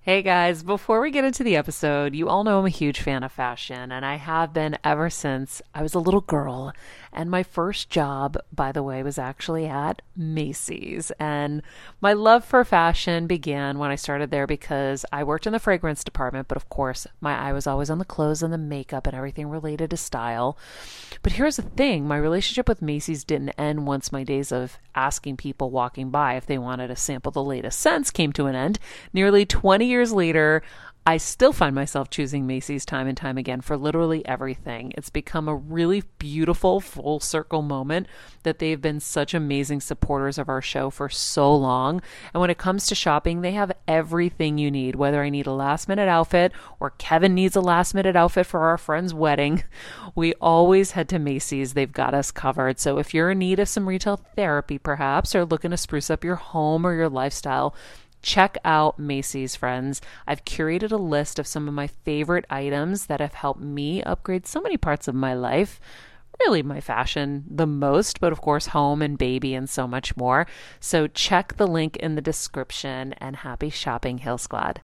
Hey guys, before we get into the episode, you all know I'm a huge fan of fashion, and I have been ever since I was a little girl. And my first job, by the way, was actually at Macy's. And my love for fashion began when I started there because I worked in the fragrance department, but of course, my eye was always on the clothes and the makeup and everything related to style. But here's the thing, my relationship with Macy's didn't end once my days of asking people walking by if they wanted to sample the latest scents came to an end. Nearly 20 years later, I still find myself choosing Macy's time and time again for literally everything. It's become a really beautiful full circle moment that they've been such amazing supporters of our show for so long. And when it comes to shopping, they have everything you need, whether I need a last minute outfit or Kevin needs a last minute outfit for our friend's wedding. We always head to Macy's. They've got us covered. So if you're in need of some retail therapy, perhaps, or looking to spruce up your home or your lifestyle, check out Macy's, friends. I've curated a list of some of my favorite items that have helped me upgrade so many parts of my life. Really my fashion the most, but of course home and baby and so much more. So check the link in the description and happy shopping, Hill Squad.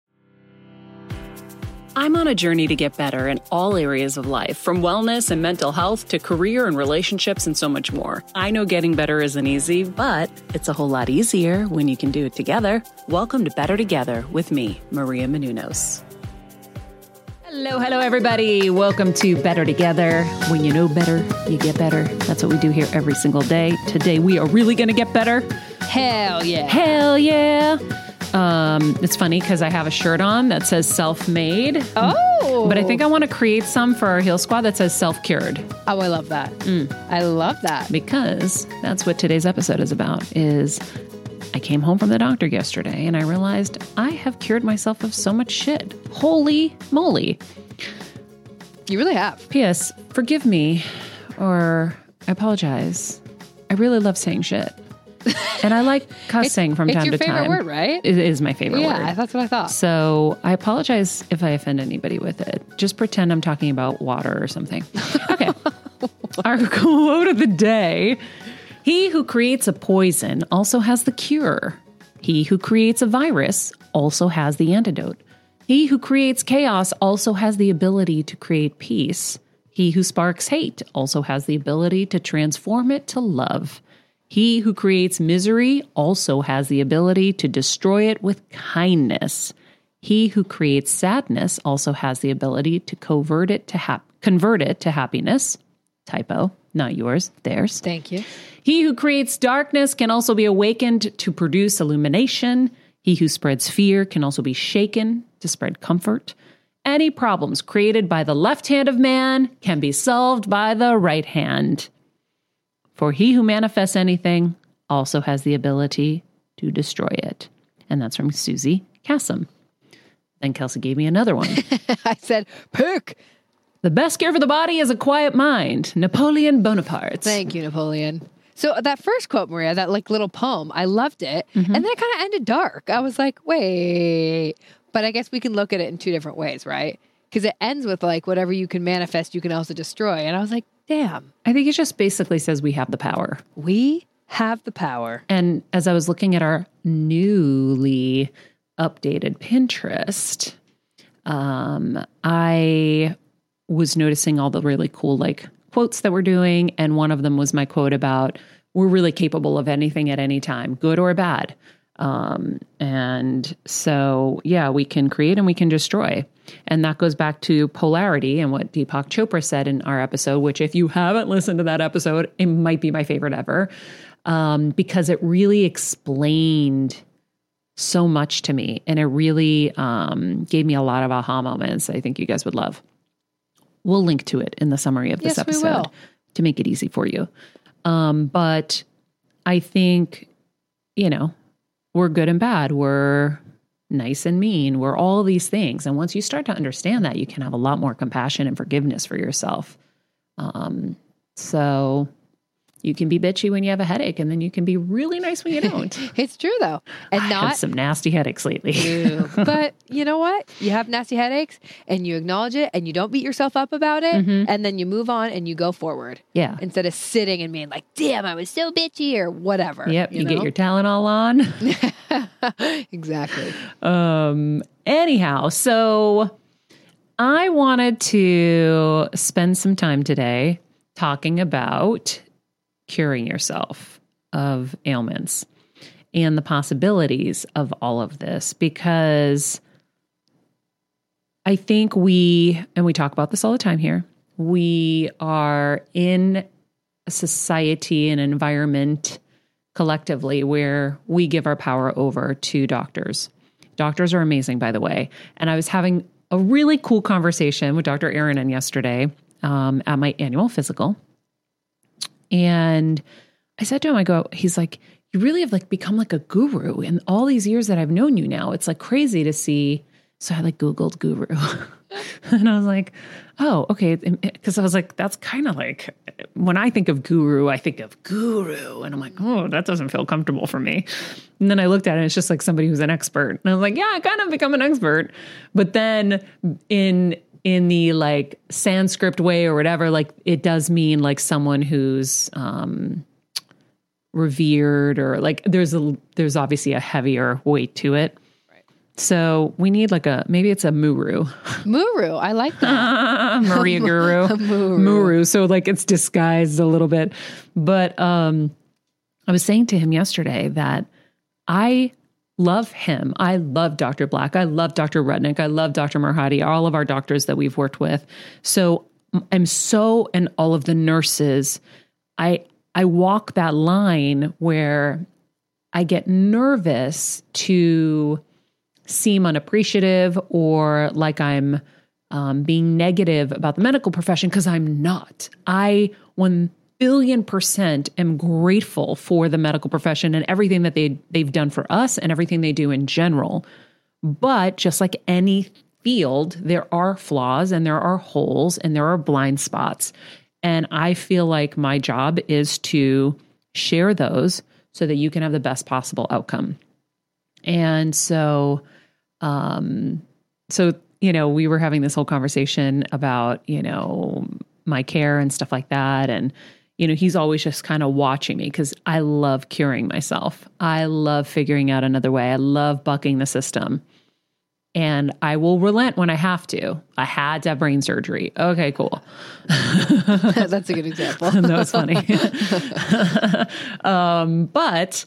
I'm on a journey to get better in all areas of life, from wellness and mental health to career and relationships and so much more. I know getting better isn't easy, but it's a whole lot easier when you can do it together. Welcome to Better Together with me, Maria Menounos. Hello, everybody. Welcome to Better Together. When you know better, you get better. That's what we do here every single day. Today, we are really going to get better. Hell yeah. Hell yeah. It's funny because I have a shirt on that says self-made. Oh. But I think I want to create some for our Heal Squad that says self-cured. Oh, I love that. I love that. Because that's what today's episode is about, is I came home from the doctor yesterday and I realized I have cured myself of so much shit. Holy moly. You really have. P.S. Forgive me, or I apologize. I really love saying shit. And I like cussing from time to time. It's your favorite word, right? It is my favorite word. Yeah, that's what I thought. So I apologize if I offend anybody with it. Just pretend I'm talking about water or something. Okay. Our quote of the day: he who creates a poison also has the cure. He who creates a virus also has the antidote. He who creates chaos also has the ability to create peace. He who sparks hate also has the ability to transform it to love. He who creates misery also has the ability to destroy it with kindness. He who creates sadness also has the ability to convert it to happiness. Typo, not yours, theirs. Thank you. He who creates darkness can also be awakened to produce illumination. He who spreads fear can also be shaken to spread comfort. Any problems created by the left hand of man can be solved by the right hand. For he who manifests anything also has the ability to destroy it. And that's from Susie Kassem. Then Kelsey gave me another one. I said, pick. The best cure for the body is a quiet mind. Napoleon Bonaparte. Thank you, Napoleon. So that first quote, Maria, that like little poem, I loved it. And then it kind of ended dark. I was like, wait. But I guess we can look at it in two different ways, right? Because it ends with like, whatever you can manifest, you can also destroy. And I was like, damn. I think it just basically says we have the power. We have the power. And as I was looking at our newly updated Pinterest, I was noticing all the really cool like quotes that we're doing. And one of them was my quote about we're really capable of anything at any time, good or bad. And so, yeah, we can create and we can destroy. And that goes back to polarity and what Deepak Chopra said in our episode, which if you haven't listened to that episode, it might be my favorite ever, because it really explained so much to me. And it really gave me a lot of aha moments I think you guys would love. We'll link to it in the summary of this episode to make it easy for you. But I think, we're good and bad. We're nice and mean. We're all these things. And once you start to understand that, you can have a lot more compassion and forgiveness for yourself. So You can be bitchy when you have a headache, and then you can be really nice when you don't. It's true though. And I had some nasty headaches lately. But you know what? You have nasty headaches and you acknowledge it and you don't beat yourself up about it. And then you move on and you go forward. Yeah. Instead of sitting and being like, damn, I was so bitchy or whatever. Yep. You get your Tylenol on. Exactly. Anyhow, so I wanted to spend some time today talking about curing yourself of ailments and the possibilities of all of this, because I think we talk about this all the time here, we are in a society and environment collectively where we give our power over to doctors. Doctors are amazing, by the way. And I was having a really cool conversation with Dr. Aaron yesterday at my annual physical. And I said to him, he's like, you really have become like a guru in all these years that I've known you now. It's crazy to see. So I Googled guru and I was like, oh, okay. Cause I was like, that's kind of when I think of guru, I think of guru. And I'm like, oh, that doesn't feel comfortable for me. And then I looked at it and it's just somebody who's an expert. And I was like, yeah, I kind of become an expert. But then in the Sanskrit way or whatever, it does mean someone who's revered, or there's obviously a heavier weight to it. Right. So we need maybe it's a muru. Muru, I like that. Maria Guru. Muru. So it's disguised a little bit. But I was saying to him yesterday that I love him. I love Dr. Black. I love Dr. Rudnick. I love Dr. Marhadi, all of our doctors that we've worked with. So and all of the nurses, I walk that line where I get nervous to seem unappreciative or like I'm being negative about the medical profession, because I'm not. I 1,000,000,000% am grateful for the medical profession and everything that they've done for us and everything they do in general. But just like any field, there are flaws and there are holes and there are blind spots. And I feel like my job is to share those so that you can have the best possible outcome. And so, we were having this whole conversation about, my care and stuff like that. And, he's always just kind of watching me because I love curing myself. I love figuring out another way. I love bucking the system. And I will relent when I have to. I had to have brain surgery. Okay, cool. That's a good example. That was funny. But,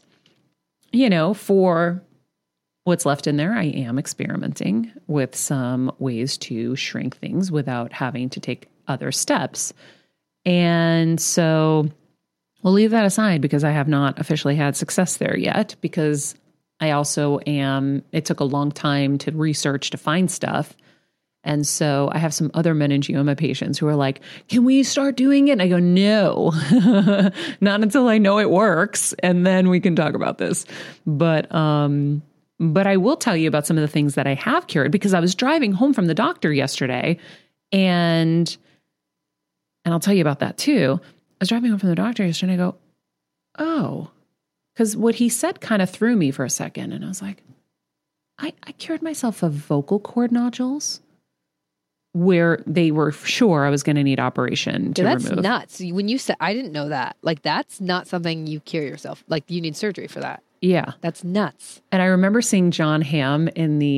for what's left in there, I am experimenting with some ways to shrink things without having to take other steps. And so we'll leave that aside because I have not officially had success there yet, because I also it took a long time to research to find stuff. And so I have some other meningioma patients who are like, can we start doing it? And I go, no, not until I know it works. And then we can talk about this. But I will tell you about some of the things that I have cured, because I was driving home from the doctor yesterday and I'll tell you about that too. I was driving home from the doctor yesterday and I go, oh, because what he said kind of threw me for a second. And I was like, I cured myself of vocal cord nodules where they were sure I was going to need operation to remove. That's nuts. When you said, I didn't know that. That's not something you cure yourself. You need surgery for that. Yeah. That's nuts. And I remember seeing John Hamm in the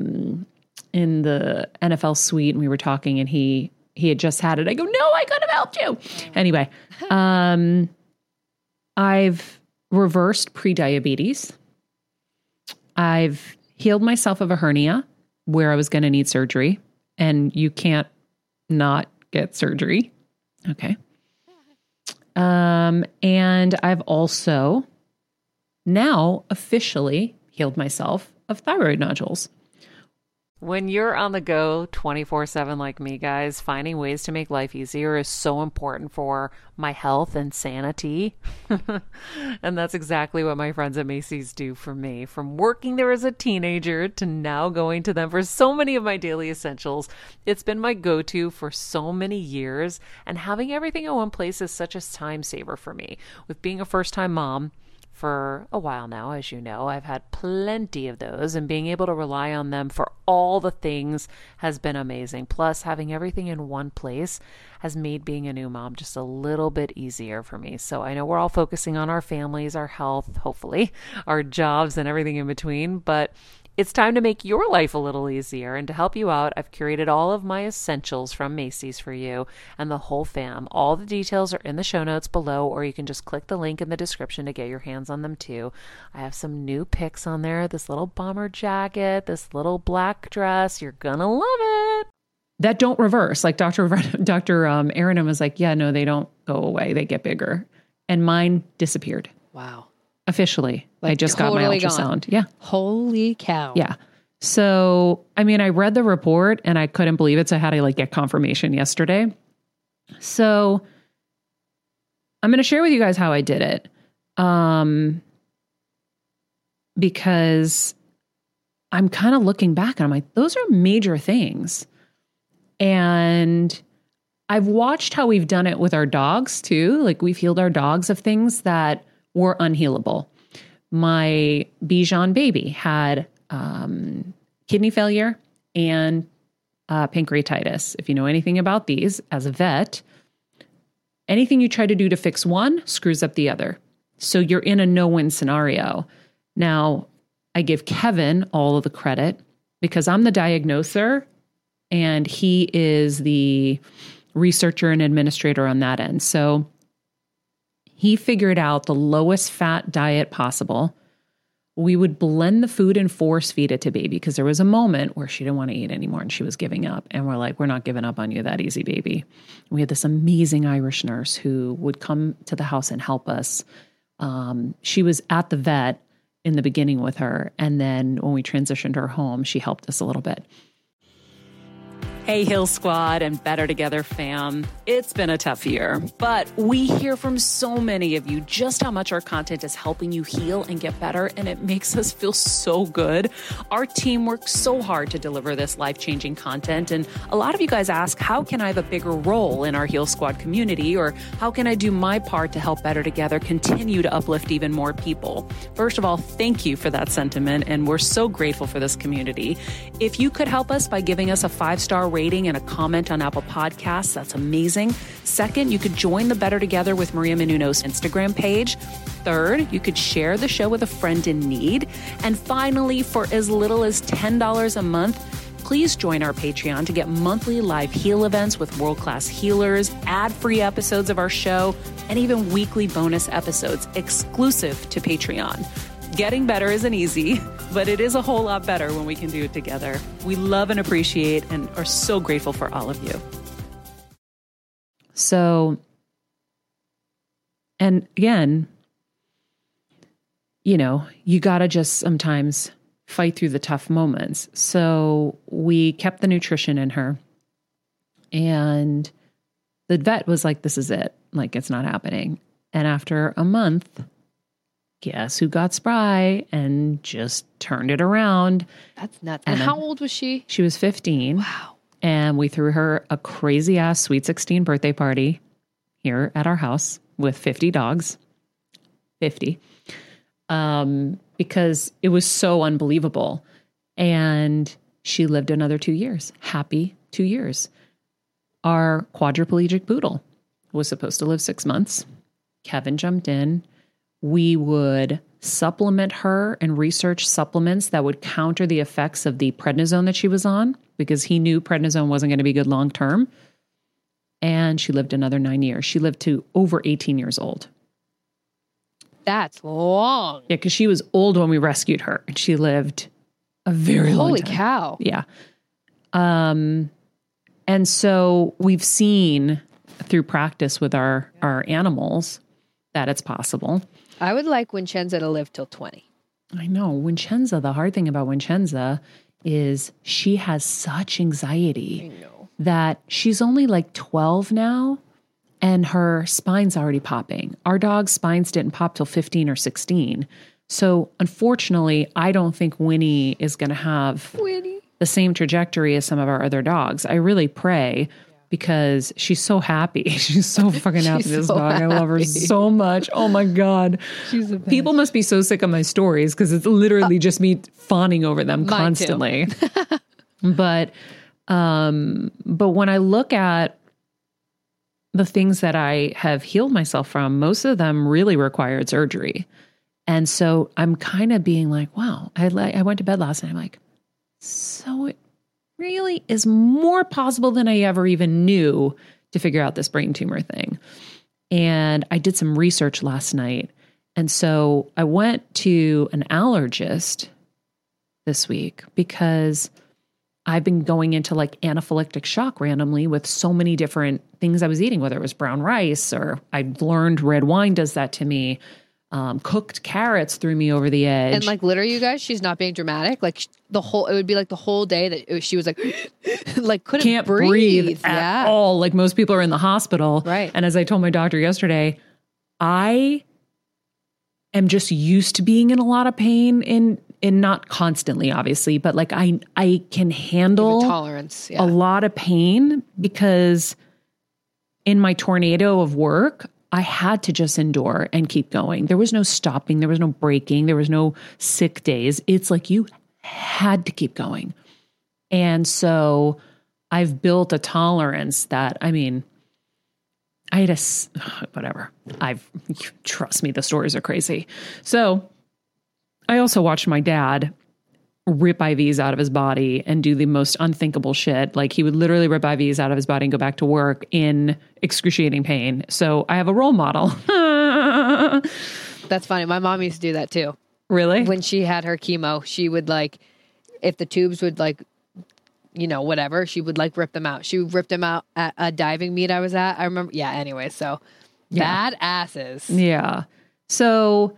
NFL suite, and we were talking, and he had just had it. I go, no, I could have helped you. Anyway, I've reversed prediabetes. I've healed myself of a hernia where I was going to need surgery, and you can't not get surgery. Okay. And I've also now officially healed myself of thyroid nodules. When you're on the go 24/7 like me, guys, finding ways to make life easier is so important for my health and sanity. And that's exactly what my friends at Macy's do for me. From working there as a teenager to now going to them for so many of my daily essentials, it's been my go-to for so many years. And having everything in one place is such a time saver for me. With being a first-time mom, for a while now, as you know, I've had plenty of those, and being able to rely on them for all the things has been amazing. Plus, having everything in one place has made being a new mom just a little bit easier for me. So I know we're all focusing on our families, our health, hopefully, our jobs, and everything in between, but it's time to make your life a little easier. And to help you out, I've curated all of my essentials from Macy's for you and the whole fam. All the details are in the show notes below, or you can just click the link in the description to get your hands on them too. I have some new picks on there. This little bomber jacket, this little black dress. You're gonna love it. That don't reverse. Like Dr. Aaron was like, yeah, no, they don't go away. They get bigger. And mine disappeared. Wow. Officially. Like I just got my totally ultrasound. gone. Yeah. Holy cow. Yeah. So, I mean, I read the report and I couldn't believe it. So I had to get confirmation yesterday. So I'm going to share with you guys how I did it. Because I'm kind of looking back and I'm like, those are major things. And I've watched how we've done it with our dogs too. Like we've healed our dogs of things that were unhealable. My Bichon baby had kidney failure and pancreatitis. If you know anything about these as a vet, anything you try to do to fix one screws up the other. So you're in a no-win scenario. Now, I give Kevin all of the credit because I'm the diagnoser and he is the researcher and administrator on that end. So he figured out the lowest fat diet possible. We would blend the food and force feed it to baby because there was a moment where she didn't want to eat anymore and she was giving up. And we're like, we're not giving up on you that easy, baby. We had this amazing Irish nurse who would come to the house and help us. She was at the vet in the beginning with her. And then when we transitioned her home, she helped us a little bit. Hey, Heal Squad and Better Together fam. It's been a tough year, but we hear from so many of you just how much our content is helping you heal and get better, and it makes us feel so good. Our team works so hard to deliver this life-changing content, and a lot of you guys ask, how can I have a bigger role in our Heal Squad community, or how can I do my part to help Better Together continue to uplift even more people? First of all, thank you for that sentiment, and we're so grateful for this community. If you could help us by giving us a 5-star rating and a comment on Apple Podcasts, that's amazing. Second, you could join the Better Together with Maria Menounos Instagram page. Third, you could share the show with a friend in need. And finally, for as little as $10 a month, please join our Patreon to get monthly live heal events with world-class healers, ad-free episodes of our show, and even weekly bonus episodes exclusive to Patreon. Getting better isn't easy, but it is a whole lot better when we can do it together. We love and appreciate and are so grateful for all of you. So, and again, you got to just sometimes fight through the tough moments. So we kept the nutrition in her, and the vet was like, this is it. Like, it's not happening. And after a month, guess who got spry and just turned it around? That's nuts. And how old was she? She was 15. Wow. And we threw her a crazy ass Sweet 16 birthday party here at our house with 50 dogs. 50. Because it was so unbelievable. And she lived another 2 years. Happy 2 years. Our quadriplegic poodle was supposed to live 6 months. Kevin jumped in. We would supplement her and research supplements that would counter the effects of the prednisone that she was on, because he knew prednisone wasn't going to be good long term. And she lived another 9 years. She lived to over 18 years old. That's long. Yeah, because she was old when we rescued her, and she lived a very long time. Holy cow. Yeah. And so we've seen through practice with our animals that it's possible. I would like Vincenza to live till 20. I know. Vincenza, the hard thing about Vincenza, is she has such anxiety I know. that she's only like 12 now and her spine's already popping. Our dog's spines didn't pop till 15 or 16. So unfortunately, I don't think Winnie is going to have the same trajectory as some of our other dogs. I really pray because she's so happy. She's so fucking happy, this so dog. I love her happy. so much. Oh my God. She's the best. People must be so sick of my stories because it's literally just me fawning over them Mine too. constantly. But when I look at the things that I have healed myself from, most of them really required surgery. And so I'm kind of being like, wow, I went to bed last night. I'm like, so it really is more possible than I ever even knew to figure out this brain tumor thing. And I did some research last night. And so I went to an allergist this week because I've been going into like anaphylactic shock randomly with so many different things I was eating, whether it was brown rice or I learned red wine does that to me. Cooked carrots threw me over the edge. And like literally, you guys, she's not being dramatic. Like it would be like the whole day that she was like, like couldn't breathe at all. Like most people are in the hospital. Right. And as I told my doctor yesterday, I am just used to being in a lot of pain in not constantly, obviously, but like I can handle tolerance, a lot of pain because in my tornado of work, I had to just endure and keep going. There was no stopping. There was no breaking. There was no sick days. It's like you had to keep going. And so I've built a tolerance that, I mean, I had whatever. Trust me, the stories are crazy. So I also watched my dad rip IVs out of his body and do the most unthinkable shit. Like he would literally rip IVs out of his body and go back to work in excruciating pain. So I have a role model. That's funny. My mom used to do that too. Really? When she had her chemo, she would like, if the tubes would like, you know, whatever, she would like rip them out. She ripped them out at a diving meet I was at. I remember. Yeah. Anyway, so bad asses. Yeah. So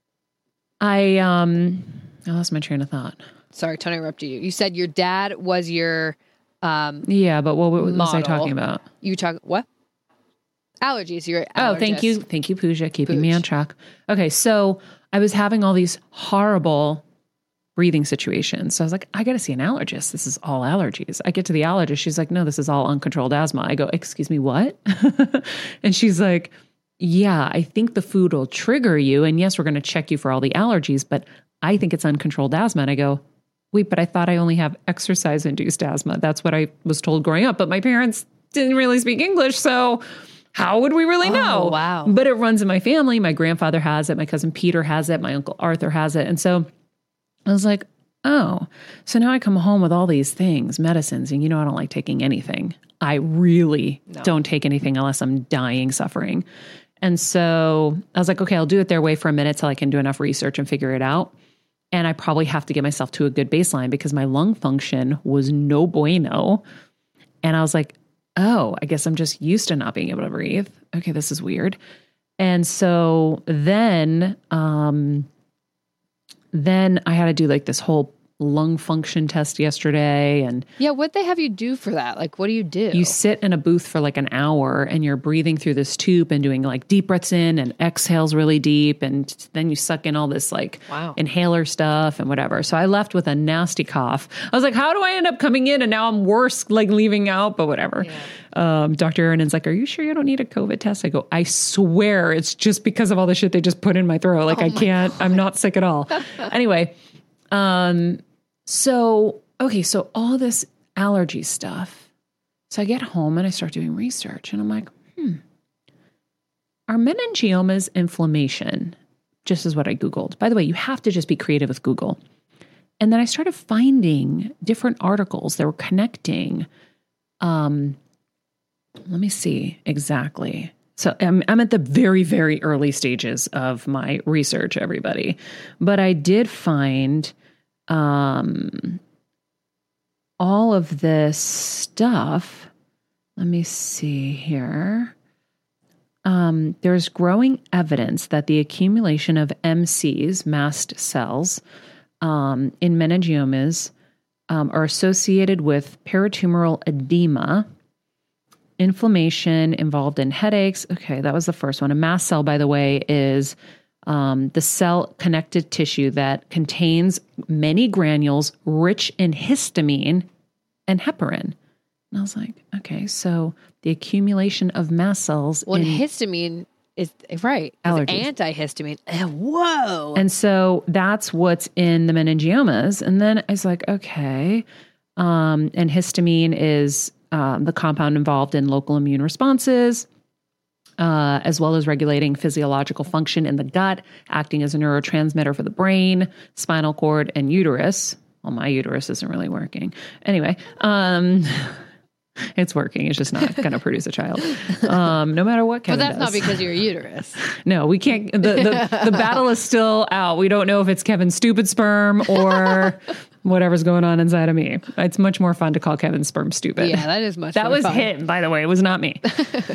I lost my train of thought. Sorry, Tony interrupted you. You said your dad was your yeah, but what was I talking about? You talk what? Allergies. Your Oh, thank you, Pooja, keeping me on track. Okay, so I was having all these horrible breathing situations. So I was like, I got to see an allergist. This is all allergies. I get to the allergist. She's like, no, this is all uncontrolled asthma. I go, excuse me, what? And she's like, yeah, I think the food will trigger you. And yes, we're going to check you for all the allergies, but I think it's uncontrolled asthma. And I go, wait, but I thought I only have exercise-induced asthma. That's what I was told growing up. But my parents didn't really speak English, so how would we really know? Oh, wow. But it runs in my family. My grandfather has it. My cousin Peter has it. My uncle Arthur has it. And so I was like, oh, so now I come home with all these things, medicines, and you know I don't like taking anything. I really don't take anything unless I'm dying, suffering. And so I was like, okay, I'll do it their way for a minute till I can do enough research and figure it out. And I probably have to get myself to a good baseline because my lung function was no bueno. And I was like, oh, I guess I'm just used to not being able to breathe. Okay, this is weird. And so then I had to do like this whole lung function test yesterday. And yeah, what'd they have you do for that? Like, what do you do? You sit in a booth for like an hour and you're breathing through this tube and doing like deep breaths in and exhales really deep. And then you suck in all this like inhaler stuff and whatever. So I left with a nasty cough. I was like, how do I end up coming in? And now I'm worse, like leaving out, but whatever. Yeah. Dr. Aaron's like, are you sure you don't need a COVID test? I go, I swear it's just because of all the shit they just put in my throat. Like I'm not sick at all. Anyway, so all this allergy stuff. So I get home and I start doing research and I'm like, are meningiomas inflammation? Just as what I Googled. By the way, you have to just be creative with Google. And then I started finding different articles that were connecting. Let me see exactly. So I'm at the very, very early stages of my research, everybody. But I did find all of this stuff. Let me see here. There's growing evidence that the accumulation of MCs, mast cells, in meningiomas are associated with peritumoral edema, inflammation involved in headaches. Okay, that was the first one. A mast cell, by the way, is the cell-connected tissue that contains many granules rich in histamine and heparin. And I was like, okay, so the accumulation of mast cells Well, histamine is right. Allergies. Antihistamine. Whoa. And so that's what's in the meningiomas. And then I was like, okay. And histamine is the compound involved in local immune responses, as well as regulating physiological function in the gut, acting as a neurotransmitter for the brain, spinal cord, and uterus. Well, my uterus isn't really working. Anyway, it's working. It's just not going to produce a child, no matter what Kevin But that's does. not because of your uterus. No, we can't. The battle is still out. We don't know if it's Kevin's stupid sperm or whatever's going on inside of me. It's much more fun to call Kevin's sperm stupid. Yeah, that is much That more was fun. him, by the way. It was not me.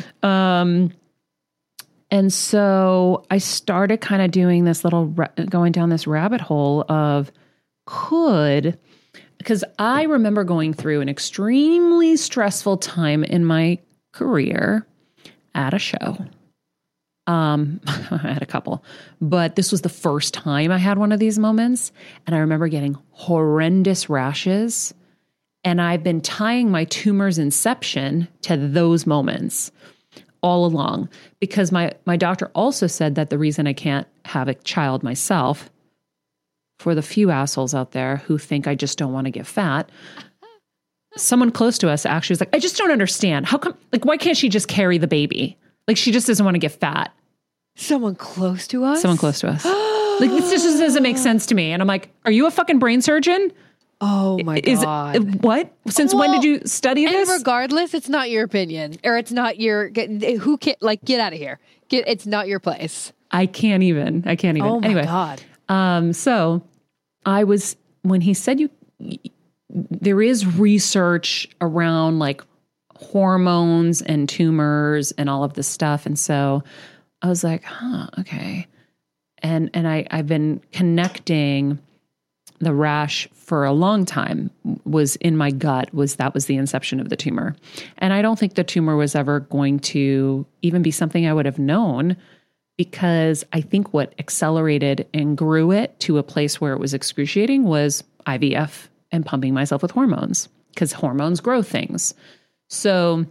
And so I started kind of doing this going down this rabbit hole of because I remember going through an extremely stressful time in my career at a show. I had a couple, but this was the first time I had one of these moments. And I remember getting horrendous rashes. And I've been tying my tumor's inception to those moments all along, because my doctor also said that the reason I can't have a child myself, for the few assholes out there who think I just don't want to get fat, someone close to us actually was like, I just don't understand. How come, like, why can't she just carry the baby? Like, she just doesn't want to get fat. Someone close to us? Someone close to us. Like, this just doesn't make sense to me. And I'm like, are you a fucking brain surgeon? Oh my God. What? Since when did you study And this? regardless, it's not your opinion, or it's not your, get out of here. It's not your place. I can't even. Oh my Anyway, God. so when he said there is research around like hormones and tumors and all of this stuff. And so I was like, okay. And I've been connecting the rash for a long time was in my gut, that was the inception of the tumor. And I don't think the tumor was ever going to even be something I would have known, because I think what accelerated and grew it to a place where it was excruciating was IVF and pumping myself with hormones, because hormones grow things. So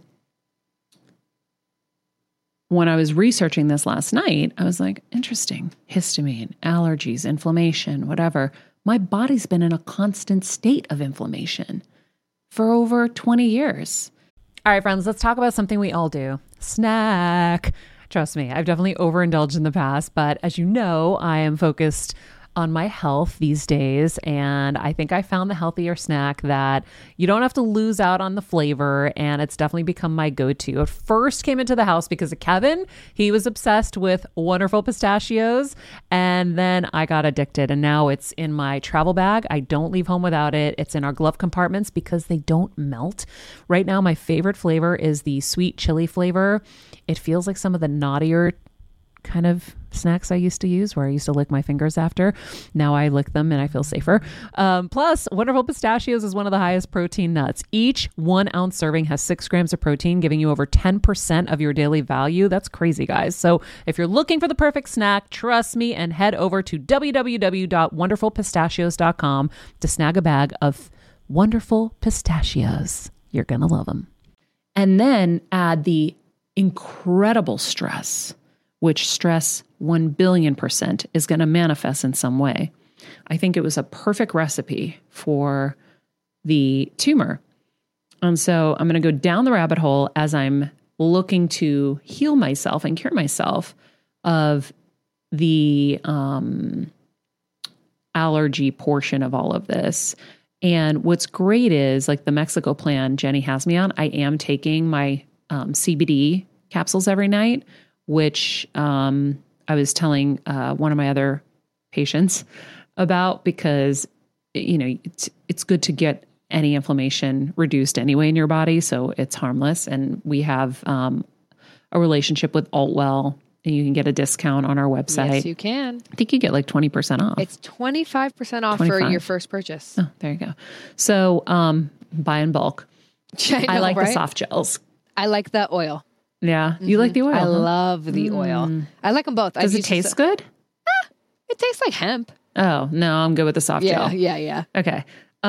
when I was researching this last night, I was like, interesting, histamine, allergies, inflammation, whatever. My body's been in a constant state of inflammation for over 20 years. All right, friends, let's talk about something we all do. Snack. Trust me, I've definitely overindulged in the past, but as you know, I am focused on my health these days, and I think I found the healthier snack that you don't have to lose out on the flavor, and it's definitely become my go-to. It first came into the house because of Kevin. He was obsessed with Wonderful Pistachios, and then I got addicted, and now it's in my travel bag. I don't leave home without it. It's in our glove compartments because they don't melt. Right now, my favorite flavor is the sweet chili flavor. It feels like some of the naughtier kind of snacks I used to use, where I used to lick my fingers after. Now I lick them and I feel safer. Plus, Wonderful Pistachios is one of the highest protein nuts. Each 1 ounce serving has 6 grams of protein, giving you over 10% of your daily value. That's crazy, guys. So if you're looking for the perfect snack, trust me and head over to www.wonderfulpistachios.com to snag a bag of Wonderful Pistachios. You're going to love them. And then add the incredible stress, which stress 1 billion% is going to manifest in some way. I think it was a perfect recipe for the tumor. And so I'm going to go down the rabbit hole as I'm looking to heal myself and cure myself of the allergy portion of all of this. And what's great is, like, the Mexico plan Jenny has me on, I am taking my CBD capsules every night, which I was telling one of my other patients about, because, you know, it's good to get any inflammation reduced anyway in your body, so it's harmless. And we have a relationship with Altwell and you can get a discount on our website. Yes, you can. I think you get like 20% off. It's 25% off 25. for your first purchase. Oh, there you go. So buy in bulk. I like right? the soft gels. I like the oil. Yeah. You like the oil? I huh? love the oil. I like them both. Does it taste good? It tastes like hemp. Oh, no, I'm good with the soft gel. Yeah. Okay.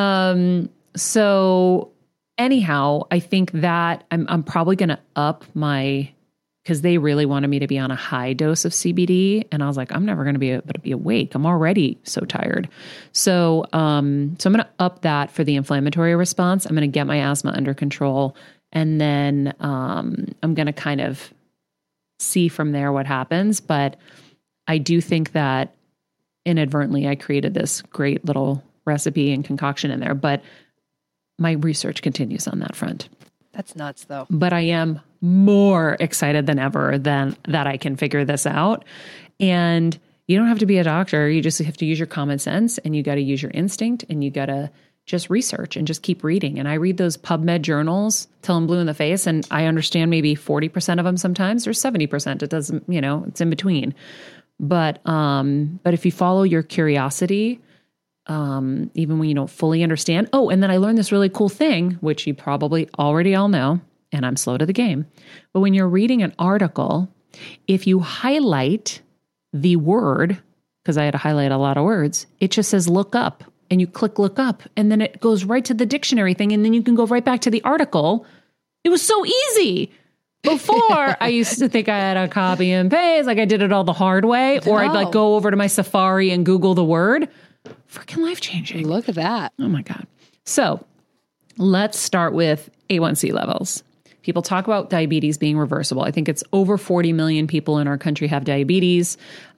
So anyhow, I think that I'm probably going to up my, because they really wanted me to be on a high dose of CBD. And I was like, I'm never going to be able to be awake. I'm already so tired. So I'm going to up that for the inflammatory response. I'm going to get my asthma under control. And then I'm going to kind of see from there what happens. But I do think that inadvertently I created this great little recipe and concoction in there. But my research continues on that front. That's nuts, though. But I am more excited than ever than that I can figure this out. And you don't have to be a doctor. You just have to use your common sense, and you got to use your instinct, and you got to just research and just keep reading. And I read those PubMed journals till I'm blue in the face, and I understand maybe 40% of them sometimes, or 70%. It doesn't, it's in between. But if you follow your curiosity, even when you don't fully understand. Oh, and then I learned this really cool thing, which you probably already all know, and I'm slow to the game. But when you're reading an article, if you highlight the word, because I had to highlight a lot of words, it just says look up, and you click look up, and then it goes right to the dictionary thing, and then you can go right back to the article. It was so easy. Before, I used to think I had a copy and paste, like I did it all the hard way, or I'd like go over to my Safari and Google the word. Freaking life-changing. Look at that. Oh my God. So let's start with A1C levels. People talk about diabetes being reversible. I think it's over 40 million people in our country have diabetes,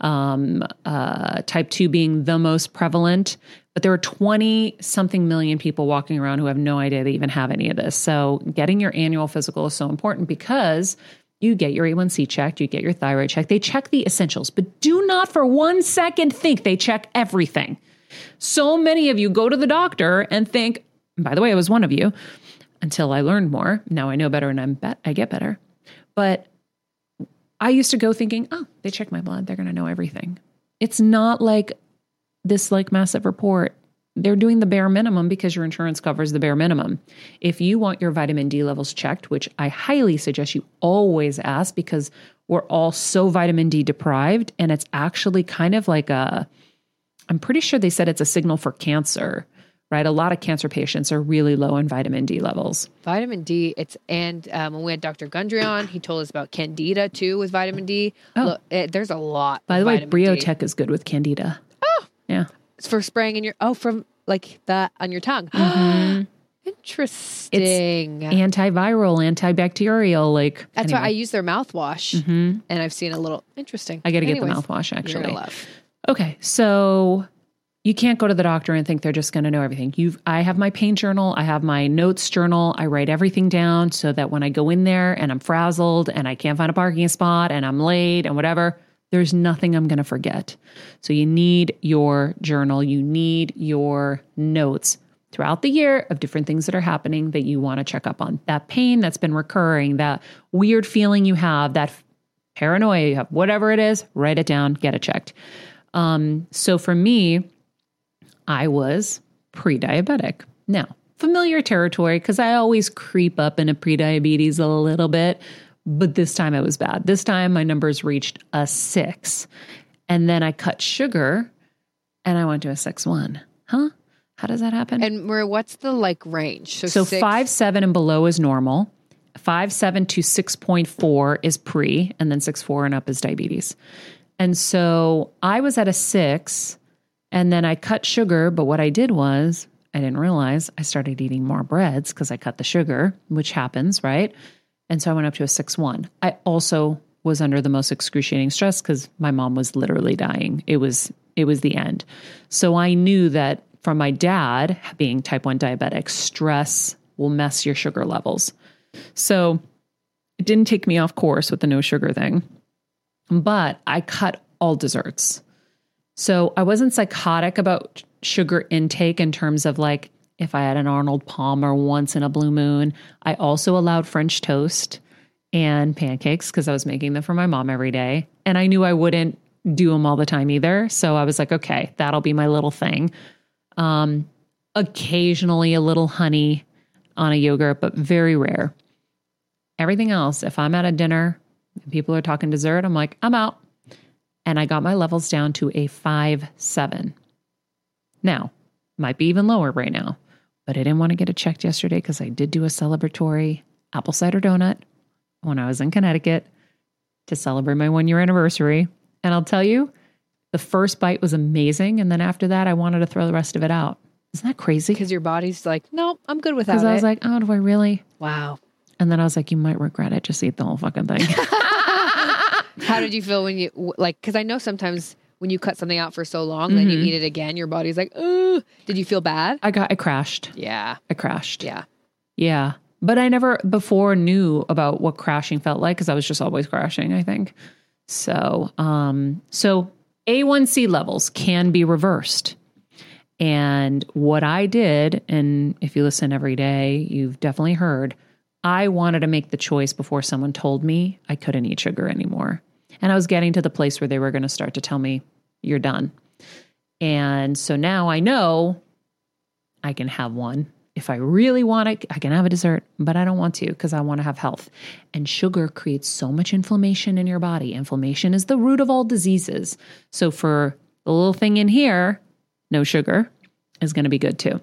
type 2 being the most prevalent. But there are 20-something million people walking around who have no idea they even have any of this. So getting your annual physical is so important because you get your A1C checked, you get your thyroid checked. They check the essentials, but do not for 1 second think they check everything. So many of you go to the doctor and think, by the way, I was one of you until I learned more. Now I know better and I get better. But I used to go thinking, oh, they check my blood. They're going to know everything. It's not like this massive report. They're doing the bare minimum because your insurance covers the bare minimum. If you want your vitamin D levels checked, which I highly suggest you always ask because we're all so vitamin D deprived, and it's actually kind of like I'm pretty sure they said it's a signal for cancer, right? A lot of cancer patients are really low in vitamin D levels. Vitamin D, when we had Dr. Gundry on, he told us about Candida too with vitamin D. Oh. Look, there's a lot. By the way, Briotech is good with Candida. Oh. Yeah. It's for spraying in from like that on your tongue. Mm-hmm. Interesting. It's antiviral, antibacterial. That's why I use their mouthwash, and I've seen a little interesting. I got to get the mouthwash actually. You're gonna love. Okay, so you can't go to the doctor and think they're just going to know everything. I have my pain journal. I have my notes journal. I write everything down so that when I go in there and I'm frazzled and I can't find a parking spot and I'm late and whatever, there's nothing I'm going to forget. So you need your journal. You need your notes throughout the year of different things that are happening that you want to check up on. That pain that's been recurring, that weird feeling you have, that paranoia you have, whatever it is, write it down, get it checked. So for me, I was pre-diabetic. Now, familiar territory because I always creep up into pre-diabetes a little bit, but this time it was bad. This time my numbers reached a 6, and then I cut sugar and I went to a 6.1. Huh? How does that happen? And Maria, what's the range? So 5.7 and below is normal. 5.7 to 6.4 is pre, and then 6.4 and up is diabetes. And so I was at a 6, and then I cut sugar. But what I did was I didn't realize I started eating more breads because I cut the sugar, which happens, right? And so I went up to a 6.1. I also was under the most excruciating stress because my mom was literally dying. It was the end. So I knew that from my dad being type 1 diabetic, stress will mess your sugar levels. So it didn't take me off course with the no sugar thing, but I cut all desserts. So I wasn't psychotic about sugar intake in terms of if I had an Arnold Palmer once in a blue moon. I also allowed French toast and pancakes because I was making them for my mom every day. And I knew I wouldn't do them all the time either. So I was like, okay, that'll be my little thing. Occasionally a little honey on a yogurt, but very rare. Everything else, if I'm at a dinner and people are talking dessert, I'm like, I'm out. And I got my levels down to a 5.7. Now, might be even lower right now, but I didn't want to get it checked yesterday because I did do a celebratory apple cider donut when I was in Connecticut to celebrate my 1-year anniversary. And I'll tell you, the first bite was amazing. And then after that, I wanted to throw the rest of it out. Isn't that crazy? Because your body's like, no, I'm good without it. Because I was like, oh, do I really? Wow. And then I was like, you might regret it. Just eat the whole fucking thing. How did you feel when you, like, because I know sometimes when you cut something out for so long, then you eat it again, your body's like, ooh. Did you feel bad? I crashed. Yeah. I crashed. Yeah. Yeah. But I never before knew about what crashing felt like because I was just always crashing, I think. So A1C levels can be reversed. And what I did, and if you listen every day, you've definitely heard, I wanted to make the choice before someone told me I couldn't eat sugar anymore. And I was getting to the place where they were going to start to tell me, you're done. And so now I know I can have one. If I really want it, I can have a dessert, but I don't want to because I want to have health. And sugar creates so much inflammation in your body. Inflammation is the root of all diseases. So for the little thing in here, no sugar is going to be good too.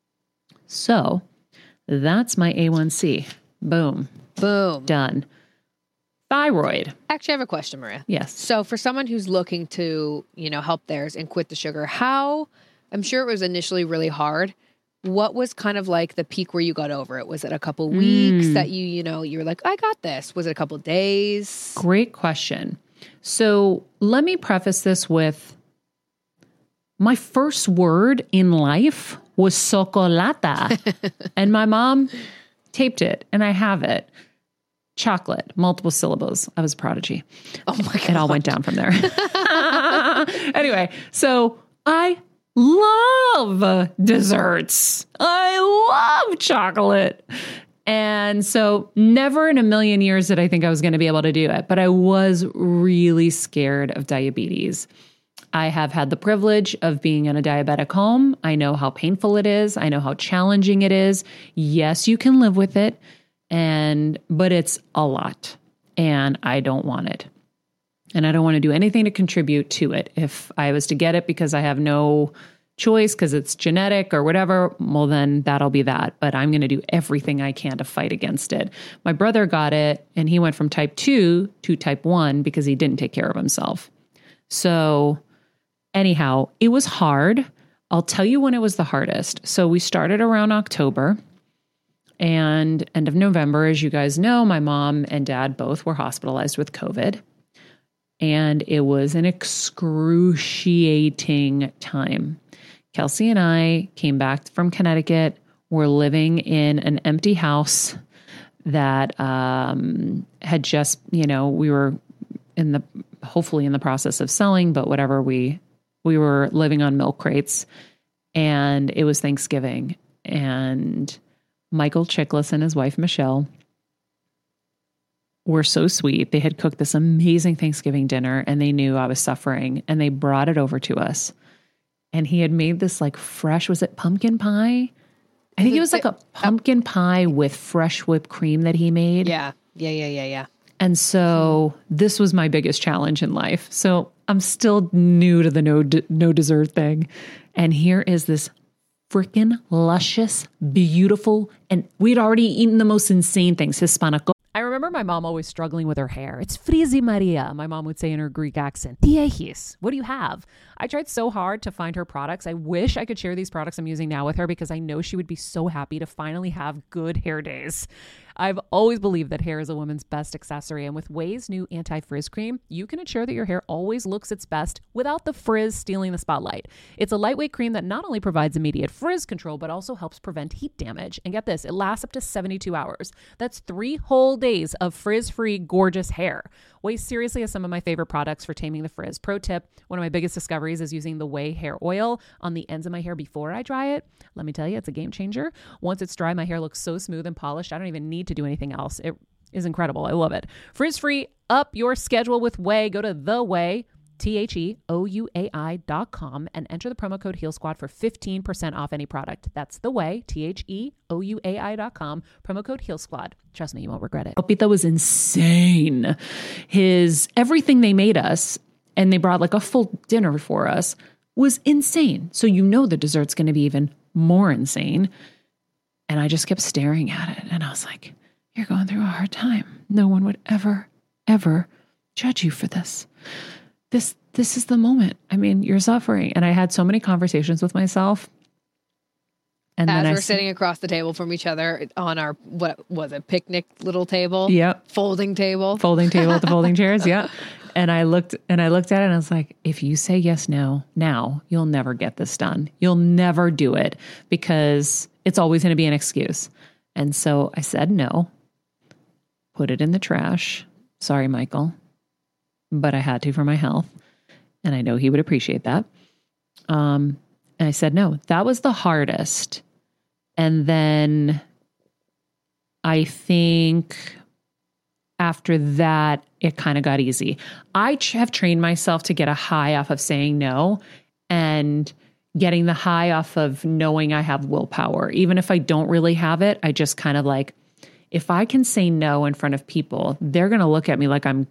So that's my A1C. Boom. Boom. Done. Thyroid. Actually, I have a question, Maria. Yes. So for someone who's looking to, help theirs and quit the sugar, I'm sure it was initially really hard. What was kind of like the peak where you got over it? Was it a couple weeks that you were like, I got this? Was it a couple days? Great question. So let me preface this with my first word in life was chocolata. And my mom taped it and I have it. Chocolate, multiple syllables. I was a prodigy. Oh my God. It all went down from there. Anyway, so I love desserts. I love chocolate. And so never in a million years did I think I was going to be able to do it, but I was really scared of diabetes. I have had the privilege of being in a diabetic home. I know how painful it is. I know how challenging it is. Yes, you can live with it, but it's a lot and I don't want it. And I don't want to do anything to contribute to it. If I was to get it because I have no choice because it's genetic or whatever, well, then that'll be that. But I'm going to do everything I can to fight against it. My brother got it and he went from type 2 to type 1 because he didn't take care of himself. So anyhow, it was hard. I'll tell you when it was the hardest. So we started around October and end of November. As you guys know, my mom and dad both were hospitalized with COVID. And it was an excruciating time. Kelsey and I came back from Connecticut. We're living in an empty house that had just, we were hopefully in the process of selling, but whatever, we were living on milk crates. And it was Thanksgiving. And Michael Chiklis and his wife, Michelle, were so sweet. They had cooked this amazing Thanksgiving dinner and they knew I was suffering and they brought it over to us. And he had made this fresh, was it pumpkin pie? I think it was like a pumpkin pie with fresh whipped cream that he made. Yeah. And so this was my biggest challenge in life. So I'm still new to the no dessert thing. And here is this freaking luscious, beautiful, and we'd already eaten the most insane things, Hispanic. I remember my mom always struggling with her hair. It's frizzy Maria, my mom would say in her Greek accent. Diehis, what do you have? I tried so hard to find her products. I wish I could share these products I'm using now with her because I know she would be so happy to finally have good hair days. I've always believed that hair is a woman's best accessory, and with Ouai's new anti-frizz cream, you can ensure that your hair always looks its best without the frizz stealing the spotlight. It's a lightweight cream that not only provides immediate frizz control, but also helps prevent heat damage. And get this, it lasts up to 72 hours. That's 3 whole days of frizz-free, gorgeous hair. Ouai seriously has some of my favorite products for taming the frizz. Pro tip, one of my biggest discoveries is using the Ouai hair oil on the ends of my hair before I dry it. Let me tell you, it's a game changer. Once it's dry, my hair looks so smooth and polished, I don't even need to do anything else. It is incredible. I love it. Frizz-free, up your schedule with Ouai. Go to TheOuai, TheOuai.com and enter the promo code Heal Squad for 15% off any product. That's TheOuai, TheOuai.com, promo code Heal Squad. Trust me, you won't regret it. Pita was insane. Everything they made us, and they brought like a full dinner for us, was insane. So you know the dessert's going to be even more insane. And I just kept staring at it. And I was like, you're going through a hard time. No one would ever, ever judge you for this. This is the moment. I mean, you're suffering. And I had so many conversations with myself. And as then we're sitting across the table from each other on our, what was it, picnic little table? Yep. Folding table with the folding chairs. Yeah. And I looked at it and I was like, if you say yes now, you'll never get this done. You'll never do it because it's always going to be an excuse. And so I said no, put it in the trash. Sorry, Michael, but I had to for my health. And I know he would appreciate that. And I said no. That was the hardest. And then I think after that, it kind of got easy. I have trained myself to get a high off of saying no and getting the high off of knowing I have willpower. Even if I don't really have it, I just kind of like, if I can say no in front of people, they're going to look at me like I'm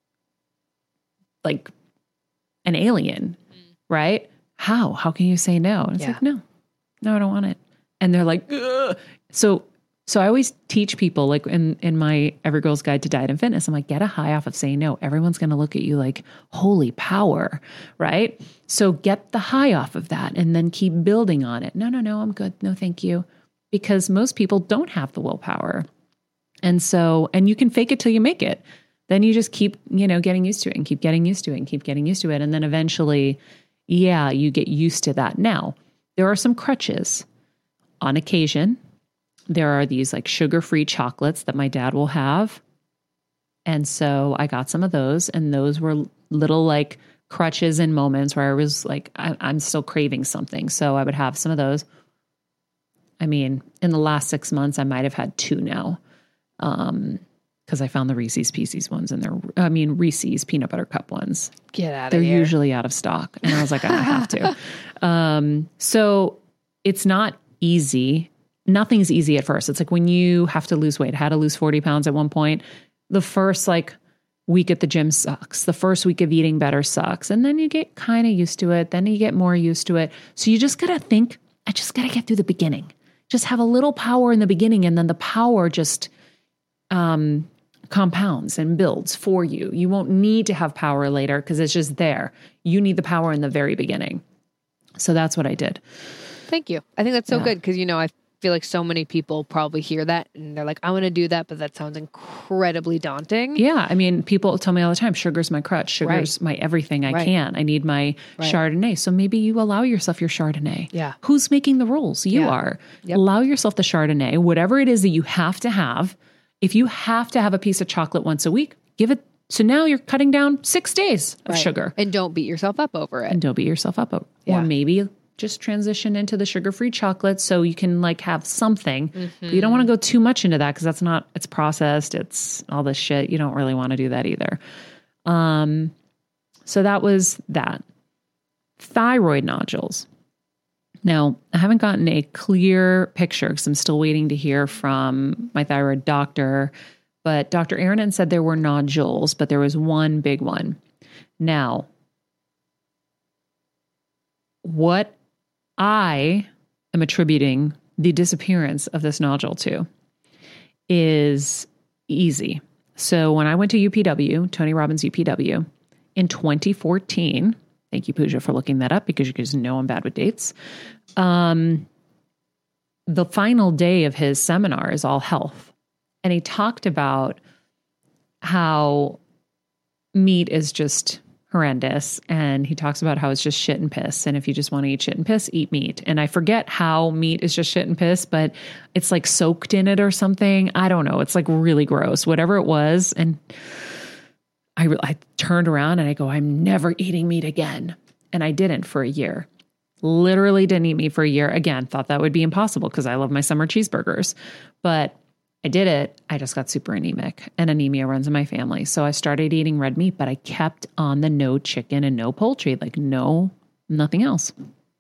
like an alien, right? How can you say no? And it's like, no, I don't want it. And they're like, ugh. So I always teach people, like in my Every Girl's Guide to Diet and Fitness, I'm like, get a high off of saying no. Everyone's going to look at you like, holy power, right? So get the high off of that and then keep building on it. No, I'm good. No, thank you. Because most people don't have the willpower. And you can fake it till you make it. Then you just keep, getting used to it and keep getting used to it and keep getting used to it. And then eventually, you get used to that. Now, there are some crutches. On occasion, there are these like sugar-free chocolates that my dad will have. And so I got some of those, and those were little like crutches and moments where I was like, I'm still craving something. So I would have some of those. I mean, in the last 6 months, I might have had 2 now. Because I found the Reese's Pieces ones Reese's peanut butter cup ones. Get out of They're here. usually out of stock. And I was like, I have to. So it's not easy. Nothing's easy at first. It's like when you have to lose weight. I had to lose 40 pounds at one point. The first week at the gym sucks. The first week of eating better sucks. And then you get kind of used to it. Then you get more used to it. So you just got to think, I just got to get through the beginning. Just have a little power in the beginning. And then the power just compounds and builds for you. You won't need to have power later because it's just there. You need the power in the very beginning. So that's what I did. Thank you. I think that's so good because, I feel like so many people probably hear that and they're like, I want to do that, but that sounds incredibly daunting. Yeah. I mean, people tell me all the time, sugar's my crutch. Sugar's my everything. I can't. I need my Chardonnay. So maybe you allow yourself your Chardonnay. Yeah. Who's making the rules? You are. Yep. Allow yourself the Chardonnay, whatever it is that you have to have. If you have to have a piece of chocolate once a week, give it. So now you're cutting down 6 days of sugar. And don't beat yourself up over it. Or maybe just transition into the sugar-free chocolate so you can have something. Mm-hmm. But you don't want to go too much into that because it's processed. It's all this shit. You don't really want to do that either. So that was that. Thyroid nodules. Now, I haven't gotten a clear picture because I'm still waiting to hear from my thyroid doctor, but Dr. Aaron said there were nodules, but there was one big one. Now, what I am attributing the disappearance of this nodule to is easy. So when I went to UPW, Tony Robbins UPW, in 2014, thank you, Pooja, for looking that up because you guys know I'm bad with dates. The final day of his seminar is all health. And he talked about how meat is just horrendous. And he talks about how it's just shit and piss. And if you just want to eat shit and piss, eat meat. And I forget how meat is just shit and piss, but it's soaked in it or something. I don't know. It's really gross, whatever it was. And I turned around and I go, I'm never eating meat again. And I didn't for a year. Literally didn't eat meat for a year. Again, thought that would be impossible because I love my summer cheeseburgers. But I did it. I just got super anemic, and anemia runs in my family. So I started eating red meat, but I kept on the no chicken and no poultry, like nothing else.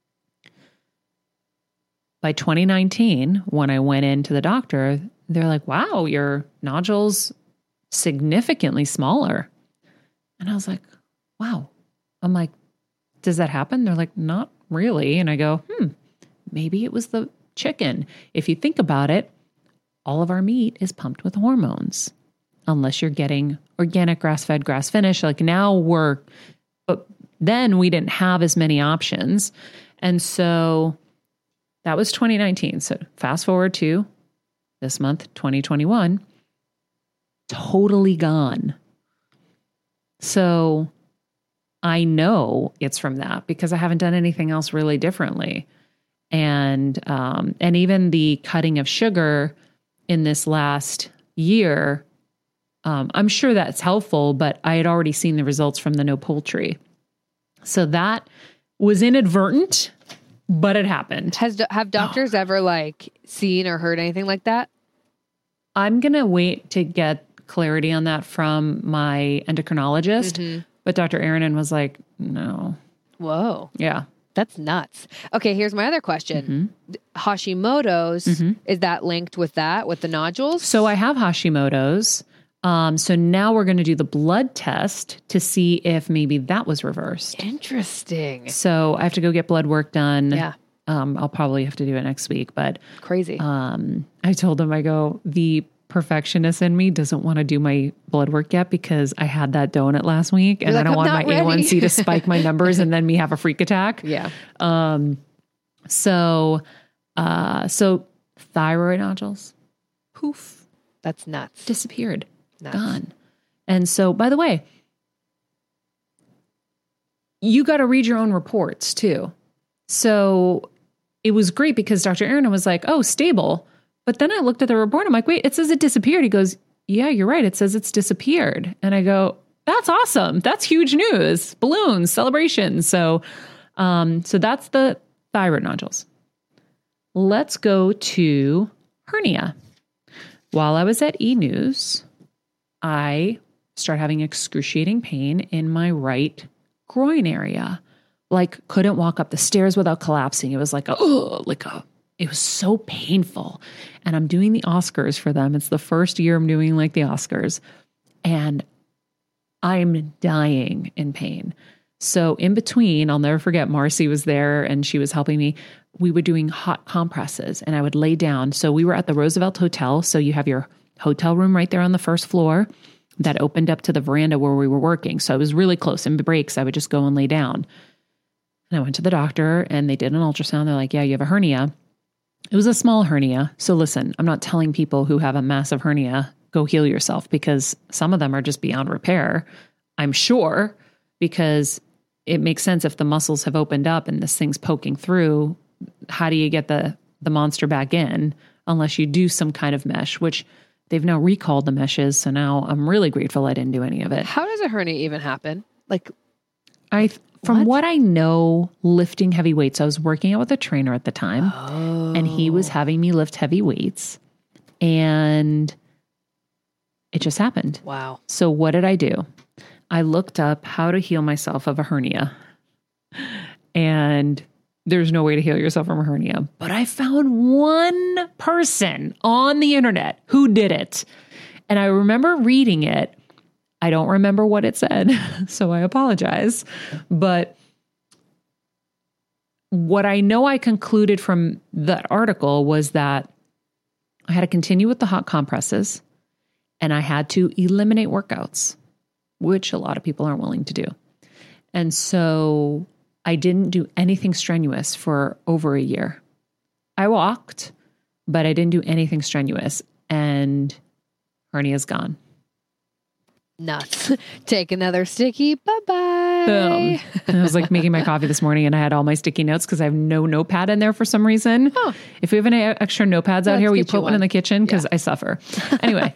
By 2019, when I went into the doctor, they're like, wow, your nodules significantly smaller. And I was like, wow. I'm like, does that happen? They're like, not really. And I go, maybe it was the chicken. If you think about it, all of our meat is pumped with hormones, unless you're getting organic, grass-fed, grass-finished. Like but then we didn't have as many options. And so that was 2019. So fast forward to this month, 2021, totally gone. So I know it's from that because I haven't done anything else really differently. And even the cutting of sugar in this last year, I'm sure that's helpful, but I had already seen the results from the no poultry. So that was inadvertent, but it happened. Have doctors ever like seen or heard anything like that? I'm going to wait to get clarity on that from my endocrinologist. But Dr. Aaronin was like, no. Whoa. Yeah. That's nuts. Okay, here's my other question. Hashimoto's, is that linked with that, with the nodules? So I have Hashimoto's. So now we're going to do the blood test to see if maybe that was reversed. Interesting. So I have to go get blood work done. Yeah. I'll probably have to do it next week, but crazy. I told him, I go, the perfectionist in me doesn't want to do my blood work yet because I had that donut last week and I don't want my A1C to spike my numbers and then me have a freak attack. Yeah. So thyroid nodules, poof. That's nuts. Disappeared. Gone. And so, by the way, you got to read your own reports too. So it was great because Dr. Aaron was like, oh, stable. But then I looked at the report. I'm like, wait, it says it disappeared. He goes, yeah, you're right. It says it's disappeared. And I go, that's awesome. That's huge news. Balloons, celebrations. So that's the thyroid nodules. Let's go to hernia. While I was at E! I started having excruciating pain in my right groin area. Like couldn't walk up the stairs without collapsing. It was it was so painful. And I'm doing the Oscars for them. It's the first year I'm doing like the Oscars. And I'm dying in pain. So in between, I'll never forget, Marcy was there and she was helping me. We were doing hot compresses and I would lay down. So we were at the Roosevelt Hotel. So you have your hotel room right there on the first floor that opened up to the veranda where we were working. So it was really close. In breaks, I would just go and lay down. And I went to the doctor and they did an ultrasound. They're like, yeah, you have a hernia. It was a small hernia. So listen, I'm not telling people who have a massive hernia, go heal yourself, because some of them are just beyond repair. I'm sure, because it makes sense if the muscles have opened up and this thing's poking through, how do you get the monster back in unless you do some kind of mesh, which they've now recalled the meshes. So now I'm really grateful I didn't do any of it. How does a hernia even happen? Like, From what I know, lifting heavy weights, I was working out with a trainer at the time and he was having me lift heavy weights and it just happened. Wow. So what did I do? I looked up how to heal myself of a hernia and there's no way to heal yourself from a hernia, but I found one person on the internet who did it. And I remember reading it. I don't remember what it said, so I apologize. But what I know I concluded from that article was that I had to continue with the hot compresses and I had to eliminate workouts, which a lot of people aren't willing to do. And so I didn't do anything strenuous for over a year. I walked, but I didn't do anything strenuous and hernia's gone. Nuts. Take another sticky. Bye-bye. Boom. And I was like making my coffee this morning and I had all my sticky notes because I have no notepad in there for some reason. Oh. If we have any extra notepads out here, will you put one in the kitchen? Because I suffer. Anyway,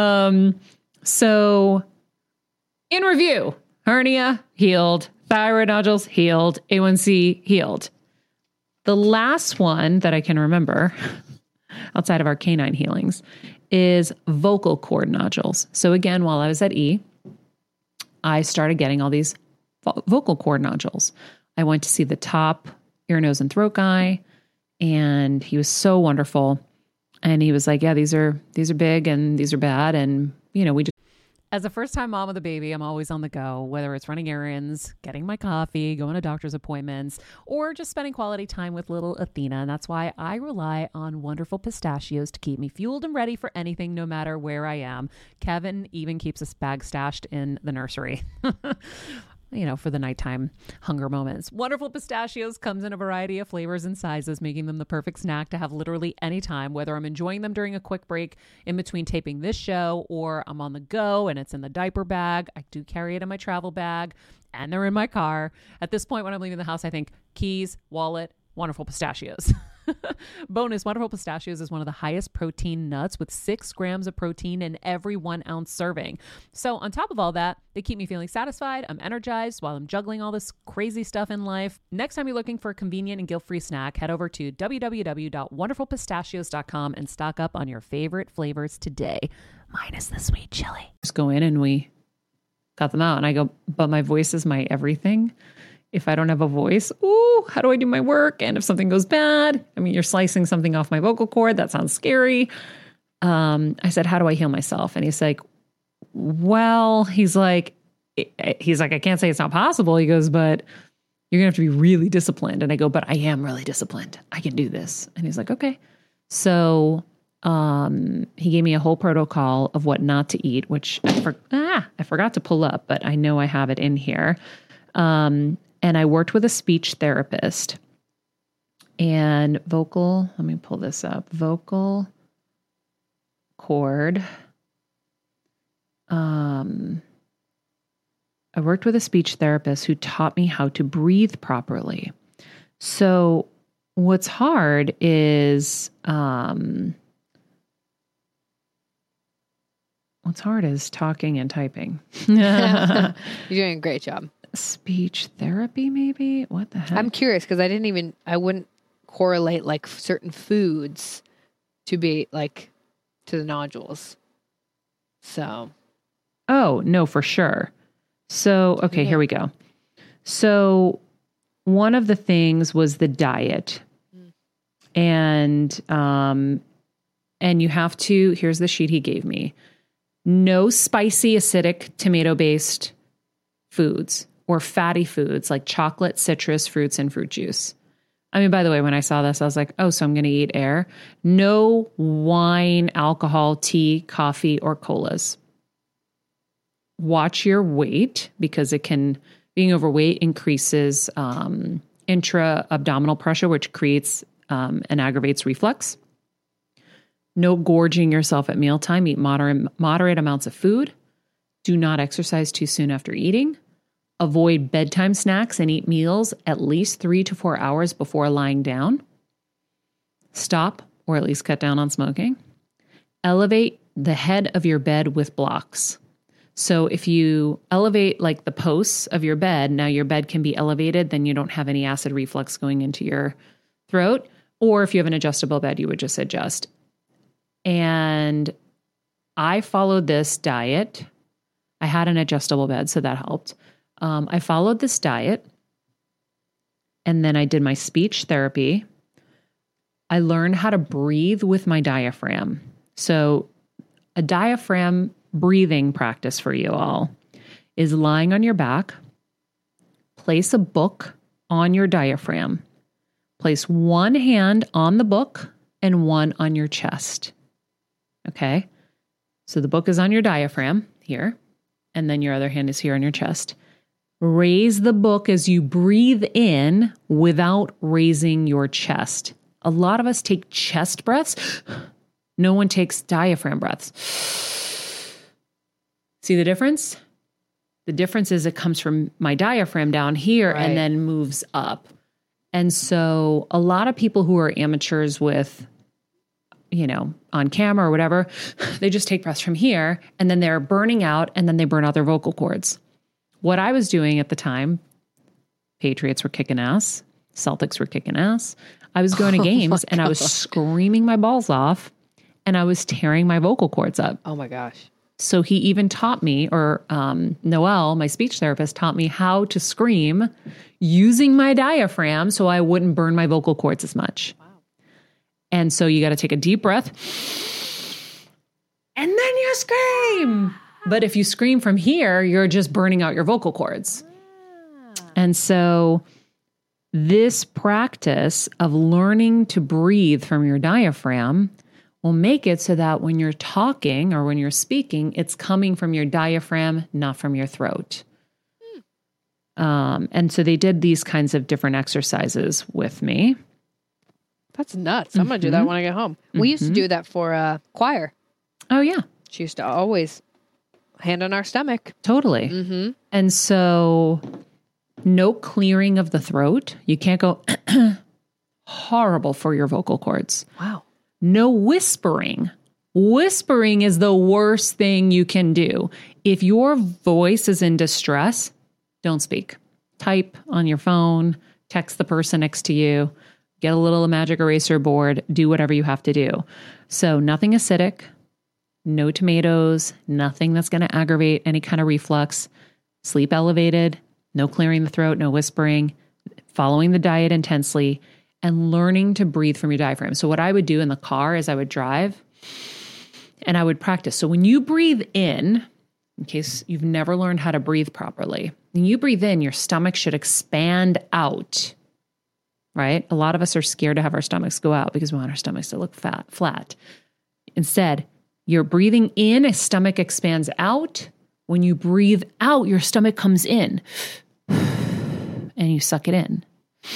so in review, hernia healed, thyroid nodules healed, A1C healed. The last one that I can remember outside of our canine healings is vocal cord nodules. So again, while I was at E, I started getting all these vocal cord nodules. I went to see the top ear, nose, and throat guy, and he was so wonderful. And he was like, yeah, these are big and these are bad. And, we just. As a first-time mom of the baby, I'm always on the go, whether it's running errands, getting my coffee, going to doctor's appointments, or just spending quality time with little Athena. And that's why I rely on Wonderful Pistachios to keep me fueled and ready for anything, no matter where I am. Kevin even keeps a bag stashed in the nursery. For the nighttime hunger moments. Wonderful Pistachios comes in a variety of flavors and sizes, making them the perfect snack to have literally any time, whether I'm enjoying them during a quick break in between taping this show or I'm on the go and it's in the diaper bag. I do carry it in my travel bag and they're in my car. At this point, when I'm leaving the house, I think keys, wallet, Wonderful Pistachios. Bonus, Wonderful Pistachios is one of the highest protein nuts with 6 grams of protein in every 1 ounce serving. So on top of all that, they keep me feeling satisfied. I'm energized while I'm juggling all this crazy stuff in life. Next time you're looking for a convenient and guilt-free snack, head over to www.wonderfulpistachios.com and stock up on your favorite flavors today, minus the sweet chili. Just go in and we got them out. And I go, but my voice is my everything. If I don't have a voice, how do I do my work? And if something goes bad, you're slicing something off my vocal cord. That sounds scary. I said, how do I heal myself? And he's like, I can't say it's not possible. He goes, but you're gonna have to be really disciplined. And I go, but I am really disciplined. I can do this. And he's like, okay. So he gave me a whole protocol of what not to eat, which I forgot to pull up, but I know I have it in here. And I worked with a speech therapist and let me pull this up, vocal cord. I worked with a speech therapist who taught me how to breathe properly. So what's hard is, talking and typing. You're doing a great job. Speech therapy, maybe? What the heck? I'm curious because I wouldn't correlate like certain foods to be like to the nodules. So. Oh, no, for sure. So, okay, Here we go. So one of the things was the diet. And you have to, here's the sheet he gave me. No spicy, acidic, tomato-based foods or fatty foods like chocolate, citrus, fruits, and fruit juice. By the way, when I saw this, I was like, oh, so I'm going to eat air. No wine, alcohol, tea, coffee, or colas. Watch your weight because being overweight increases intra-abdominal pressure, which creates and aggravates reflux. No gorging yourself at mealtime. Eat moderate amounts of food. Do not exercise too soon after eating. Avoid bedtime snacks and eat meals at least 3 to 4 hours before lying down. Stop or at least cut down on smoking. Elevate the head of your bed with blocks. So if you elevate like the posts of your bed, now your bed can be elevated, then you don't have any acid reflux going into your throat. Or if you have an adjustable bed, you would just adjust. And I followed this diet. I had an adjustable bed, so that helped. I followed this diet, and then I did my speech therapy. I learned how to breathe with my diaphragm. So a diaphragm breathing practice for you all is lying on your back, place a book on your diaphragm, place one hand on the book and one on your chest. Okay? So the book is on your diaphragm here, and then your other hand is here on your chest. Raise the book as you breathe in without raising your chest. A lot of us take chest breaths. No one takes diaphragm breaths. See the difference? The difference is it comes from my diaphragm down here and then moves up. And so a lot of people who are amateurs with, on camera or whatever, they just take breaths from here and then they're burning out and then they burn out their vocal cords. What I was doing at the time, Patriots were kicking ass, Celtics were kicking ass. I was going to games and I was screaming my balls off and I was tearing my vocal cords up. Oh my gosh. So he even taught me, or Noelle, my speech therapist, taught me how to scream using my diaphragm so I wouldn't burn my vocal cords as much. Wow. And so you got to take a deep breath and then you scream. But if you scream from here, you're just burning out your vocal cords. And so this practice of learning to breathe from your diaphragm will make it so that when you're talking or when you're speaking, it's coming from your diaphragm, not from your throat. And so they did these kinds of different exercises with me. That's nuts. I'm going to do that when I get home. We used to do that for choir. Oh, yeah. She used to always hand on our stomach. Totally. Mm-hmm. And so no clearing of the throat. You can't go horrible for your vocal cords. Wow. No whispering. Whispering is the worst thing you can do. If your voice is in distress, don't speak. Type on your phone, text the person next to you, get a little magic eraser board, do whatever you have to do. So nothing acidic, no tomatoes, nothing that's going to aggravate any kind of reflux, sleep elevated, no clearing the throat, no whispering, following the diet intensely, and learning to breathe from your diaphragm. So what I would do in the car is I would drive and I would practice. So when you breathe in case you've never learned how to breathe properly, when you breathe in, your stomach should expand out, right? A lot of us are scared to have our stomachs go out because we want our stomachs to look flat. Instead, you're breathing in, a stomach expands out. When you breathe out, your stomach comes in and you suck it in.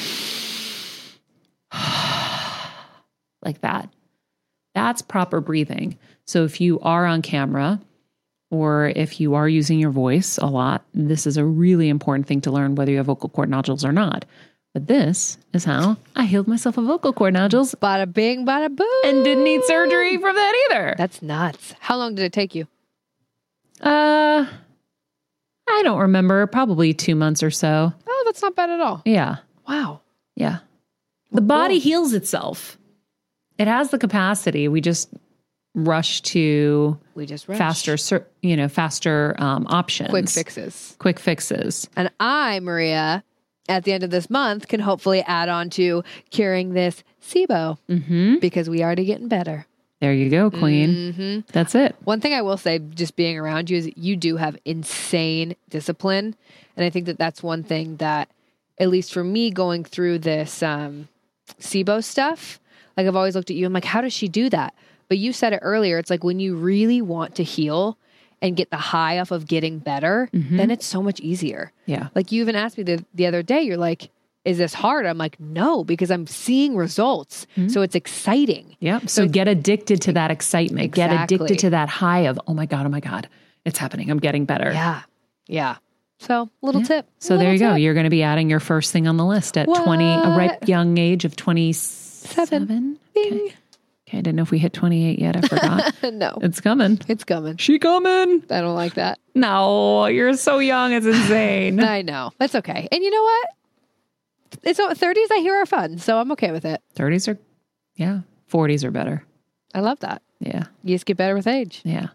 Like that. That's proper breathing. So if you are on camera or if you are using your voice a lot, this is a really important thing to learn whether you have vocal cord nodules or not. But this is how I healed myself of vocal cord nodules. Bada bing, bada boom. And didn't need surgery from that either. That's nuts. How long did it take you? I don't remember. Probably 2 months or so. Oh, that's not bad at all. Yeah. Wow. Yeah. The body heals itself. It has the capacity. We just rush to faster options. Quick fixes. And I, Maria, at the end of this month, can hopefully add on to curing this SIBO because we already getting better. There you go, queen. Mm-hmm. That's it. One thing I will say, just being around you, is you do have insane discipline. And I think that that's one thing that, at least for me going through this SIBO stuff, like I've always looked at you, I'm like, how does she do that? But you said it earlier, it's like when you really want to heal and get the high off of getting better, then it's so much easier. Yeah. Like you even asked me the other day, you're like, is this hard? I'm like, no, because I'm seeing results. So it's exciting. Yeah. So get addicted to that excitement. Exactly. Get addicted to that high of, oh my God, it's happening. I'm getting better. Yeah. Yeah. So little tip. So there you go. You're going to be adding your first thing on the list at 20, a ripe young age of 27. Okay. I didn't know if we hit 28 yet. I forgot. No. It's coming. It's coming. She coming. I don't like that. No, you're so young. It's insane. I know. That's okay. And you know what? 30s I hear are fun, so I'm okay with it. 30s are, 40s are better. I love that. Yeah. You just get better with age. Yeah.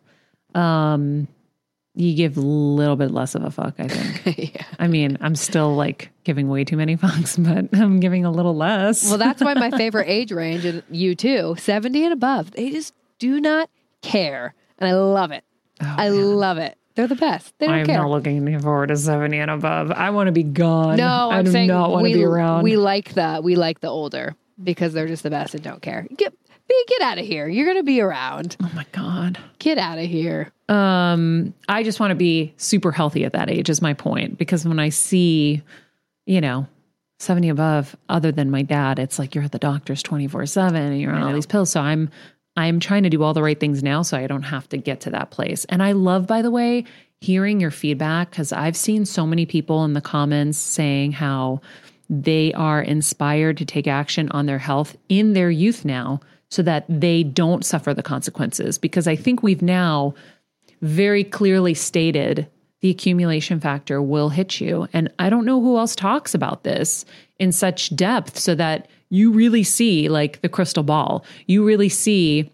You give a little bit less of a fuck, I think. Yeah. I mean, I'm still like giving way too many fucks, but I'm giving a little less. Well, that's why my favorite age range, and you too, 70 and above, they just do not care. And I love it. Oh, I love it. They're the best. They don't care. I'm not looking forward to 70 and above. I want to be gone. No, I do not want to be around. We like that. We like the older because they're just the best and don't care. Get out of here. You're going to be around. Oh my God. Get out of here. I just want to be super healthy at that age is my point. Because when I see, 70 above, other than my dad, it's like you're at the doctor's 24/7 and you're on all these pills. So I'm trying to do all the right things now so I don't have to get to that place. And I love, by the way, hearing your feedback because I've seen so many people in the comments saying how they are inspired to take action on their health in their youth now so that they don't suffer the consequences. Because I think we've now very clearly stated the accumulation factor will hit you. And I don't know who else talks about this in such depth so that you really see like the crystal ball. You really see,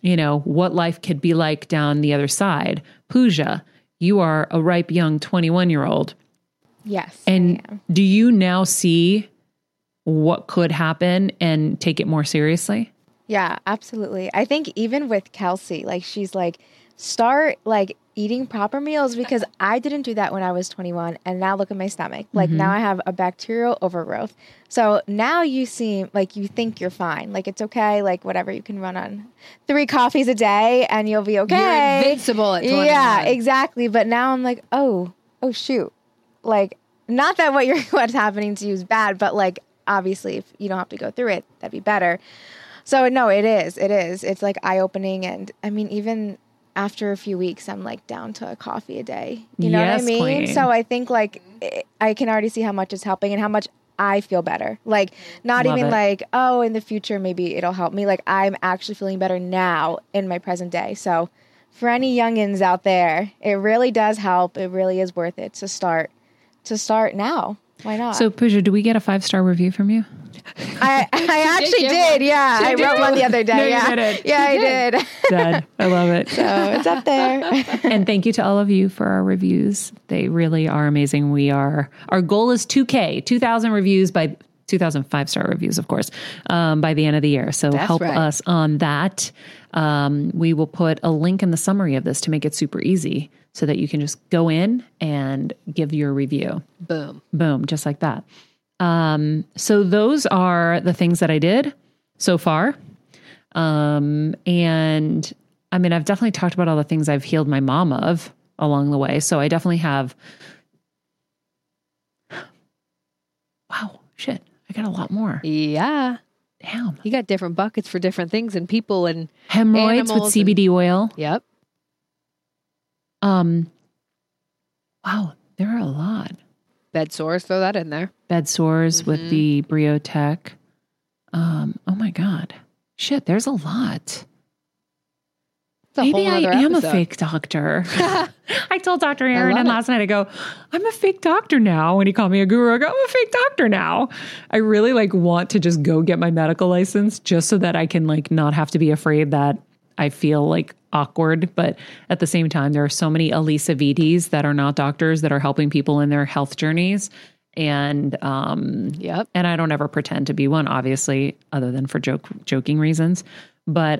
what life could be like down the other side. Pooja, you are a ripe young 21-year-old. Yes. And I am. do you now see what could happen and take it more seriously? Yeah, absolutely. I think even with Kelsey, like she's like, start like eating proper meals, because I didn't do that when I was 21, and now look at my stomach. Like now I have a bacterial overgrowth. So now you seem like you think you're fine. Like it's okay. Like whatever, you can run on 3 coffees a day and you'll be okay. You're invincible at 21. Yeah, exactly. But now I'm like, oh shoot. Like not that what's happening to you is bad, but like obviously if you don't have to go through it, that'd be better. So no, it is. It's like eye-opening. And I mean, even after a few weeks, I'm like down to a coffee a day. You know what I mean? Queen. So I think like I can already see how much it's helping and how much I feel better. Like not Love even it. like, oh, in the future, maybe it'll help me. Like I'm actually feeling better now in my present day. So for any youngins out there, it really does help. It really is worth it to start now. Why not? So Pooja, do we get a 5-star review from you? I actually did. Yeah. I wrote one the other day. No, you yeah. didn't. Yeah, I did. Dad, I love it. So it's up there. And thank you to all of you for our reviews. They really are amazing. Our goal is 2,000 reviews by 2,000 5-star reviews, of course, by the end of the year. So That's help right. us on that. We will put a link in the summary of this to make it super easy so that you can just go in and give your review. Boom. Boom, just like that. So those are the things that I did so far. And I mean, I've definitely talked about all the things I've healed my mom of along the way. So I definitely have, wow, shit, I got a lot more. Yeah. Damn. You got different buckets for different things and people and Hemorrhoids with animals and- CBD oil. yep. Wow, there are a lot. Bed sores, throw that in there. Bed sores with the Briotech. Oh my God. Shit, there's a lot. It's a Maybe whole I nother am episode. a fake doctor. I told Dr. Aaron love it. last night, I go, I'm a fake doctor now. When he called me a guru, I go, I'm a fake doctor now. I really want to just go get my medical license just so that I can not have to be afraid that I feel awkward. But at the same time, there are so many Elisa Vides that are not doctors that are helping people in their health journeys. And, Yep. and I don't ever pretend to be one, obviously, other than for joking reasons. But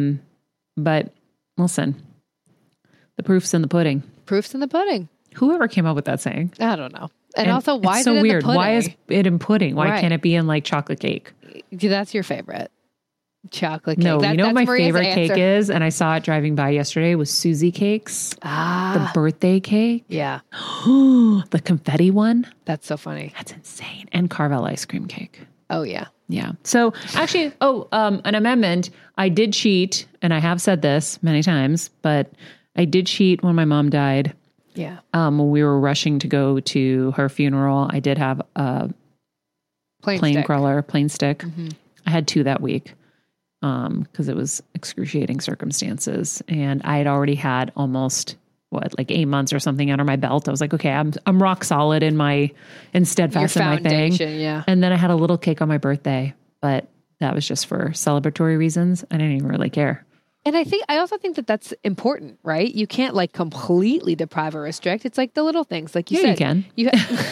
listen, the proof's in the pudding. Proof's in the pudding. Whoever came up with that saying. I don't know. And also, why it's is so it in weird? the pudding? Why is it in pudding? Why Right. can't it be in chocolate cake? That's your favorite. Chocolate cake. No, you know what my that's Maria's favorite cake answer. is? And I saw it driving by yesterday was Susie Cakes, Ah. the birthday cake. Yeah. The confetti one. That's so funny. That's insane. And Carvel ice cream cake. Oh, yeah. Yeah. So actually, an amendment. I did cheat, and I have said this many times, but I did cheat when my mom died. Yeah. When we were rushing to go to her funeral, I did have a plane stick. crawler, plane stick. I had 2 that week because it was excruciating circumstances, and I had already had almost 8 months or something under my belt. I was like, okay, I'm rock solid and steadfast Your in my thing. foundation, yeah. And then I had a little cake on my birthday, but that was just for celebratory reasons. I didn't even really care. And I also think that that's important, right? You can't completely deprive or restrict. It's the little things, like you Yeah, you said. can. You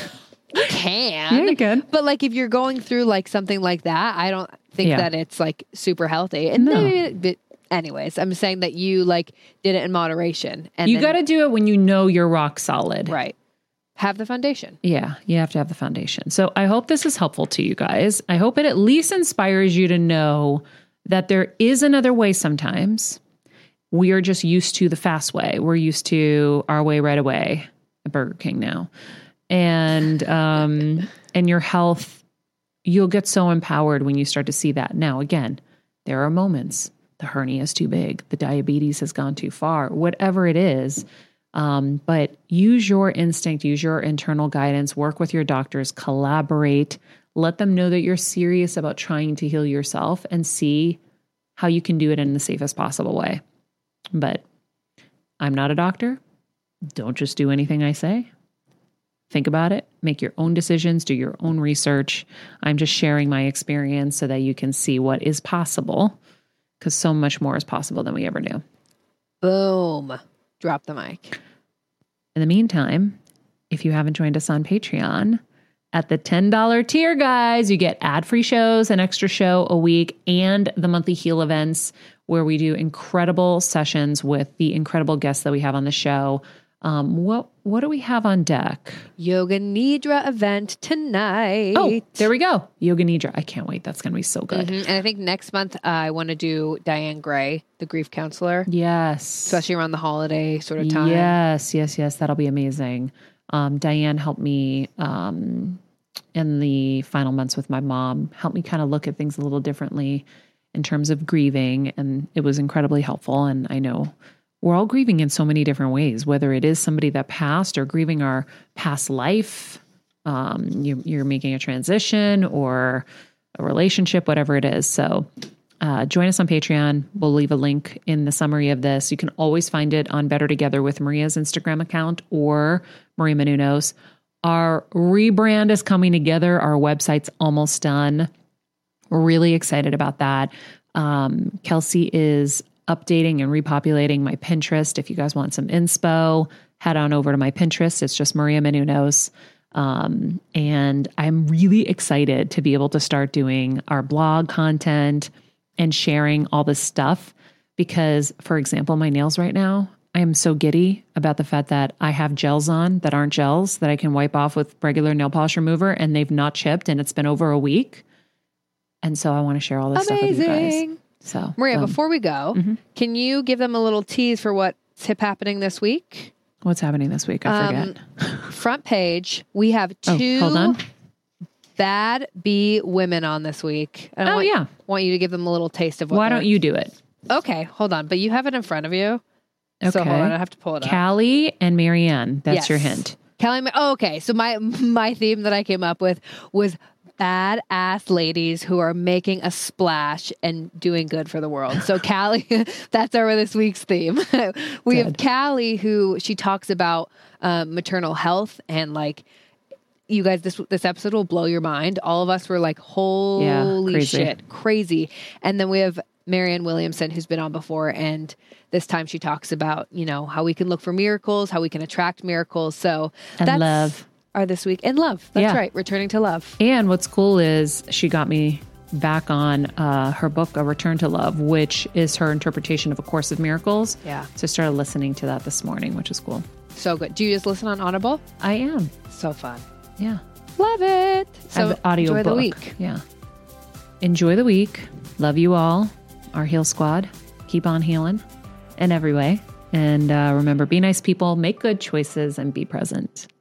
can. Yeah, you can. But if you're going through something like that, I don't think Yeah. that it's super healthy. And No. but anyways, I'm saying that you did it in moderation. And You got to do it when you know you're rock solid. right. Have the foundation. Yeah, you have to have the foundation. So I hope this is helpful to you guys. I hope it at least inspires you to know that there is another way sometimes. We are just used to the fast way. We're used to our way right away at Burger King now. And your health, you'll get so empowered when you start to see that. Now, again, there are moments. The hernia is too big. The diabetes has gone too far. Whatever it is. But use your instinct, use your internal guidance, work with your doctors, collaborate, let them know that you're serious about trying to heal yourself and see how you can do it in the safest possible way. But I'm not a doctor. Don't just do anything I say. Think about it, make your own decisions, do your own research. I'm just sharing my experience so that you can see what is possible. because so much more is possible than we ever knew. Boom. Drop the mic. In the meantime, if you haven't joined us on Patreon, at the $10 tier, guys, you get ad-free shows, an extra show a week, and the monthly Heal events where we do incredible sessions with the incredible guests that we have on the show. What do we have on deck? Yoga Nidra event tonight. Oh, there we go. Yoga Nidra. I can't wait. That's going to be so good. And I think next month I want to do Diane Gray, the grief counselor. Yes. Especially around the holiday sort of time. Yes. That'll be amazing. Diane helped me in the final months with my mom, helped me kind of look at things a little differently in terms of grieving. And it was incredibly helpful. And I know we're all grieving in so many different ways, whether it is somebody that passed or grieving our past life. You're making a transition or a relationship, whatever it is. So join us on Patreon. We'll leave a link in the summary of this. You can always find it on Better Together with Maria's Instagram account or Maria Menounos. Our rebrand is coming together. Our website's almost done. We're really excited about that. Kelsey is updating and repopulating my Pinterest. If you guys want some inspo, head on over to my Pinterest. It's just Maria Menounos. And I'm really excited to be able to start doing our blog content and sharing all this stuff because, for example, my nails right now, I am so giddy about the fact that I have gels on that aren't gels that I can wipe off with regular nail polish remover and they've not chipped and it's been over a week. And so I want to share all this stuff with you guys. So, Maria, before we go, can you give them a little tease for what's happening this week? What's happening this week? I forget. Front page, we have two hold on. bad bee women on this week. And I want you to give them a little taste of what Why don't you do it? Okay, hold on. But you have it in front of you. Okay. So hold on, I have to pull it up. Callie and Marianne. That's your hint. Callie, okay. So my theme that I came up with was badass ladies who are making a splash and doing good for the world. So Callie, that's our this week's theme. We have Callie, who she talks about maternal health and like, you guys, this episode will blow your mind. All of us were like, holy shit, crazy. And then we have Marianne Williamson, who's been on before, and this time she talks about, how we can look for miracles, how we can attract miracles. So that's love. Our this week and love. That's right. Returning to love. And what's cool is she got me back on her book, A Return to Love, which is her interpretation of A Course of Miracles. Yeah. So I started listening to that this morning, which is cool. So good. Do you just listen on Audible? I am. So fun. Yeah. Love it. So audio enjoy book. the week. Yeah. Enjoy the week. Love you all. Our Heal Squad. Keep on healing in every way. And remember, be nice people, make good choices, and be present.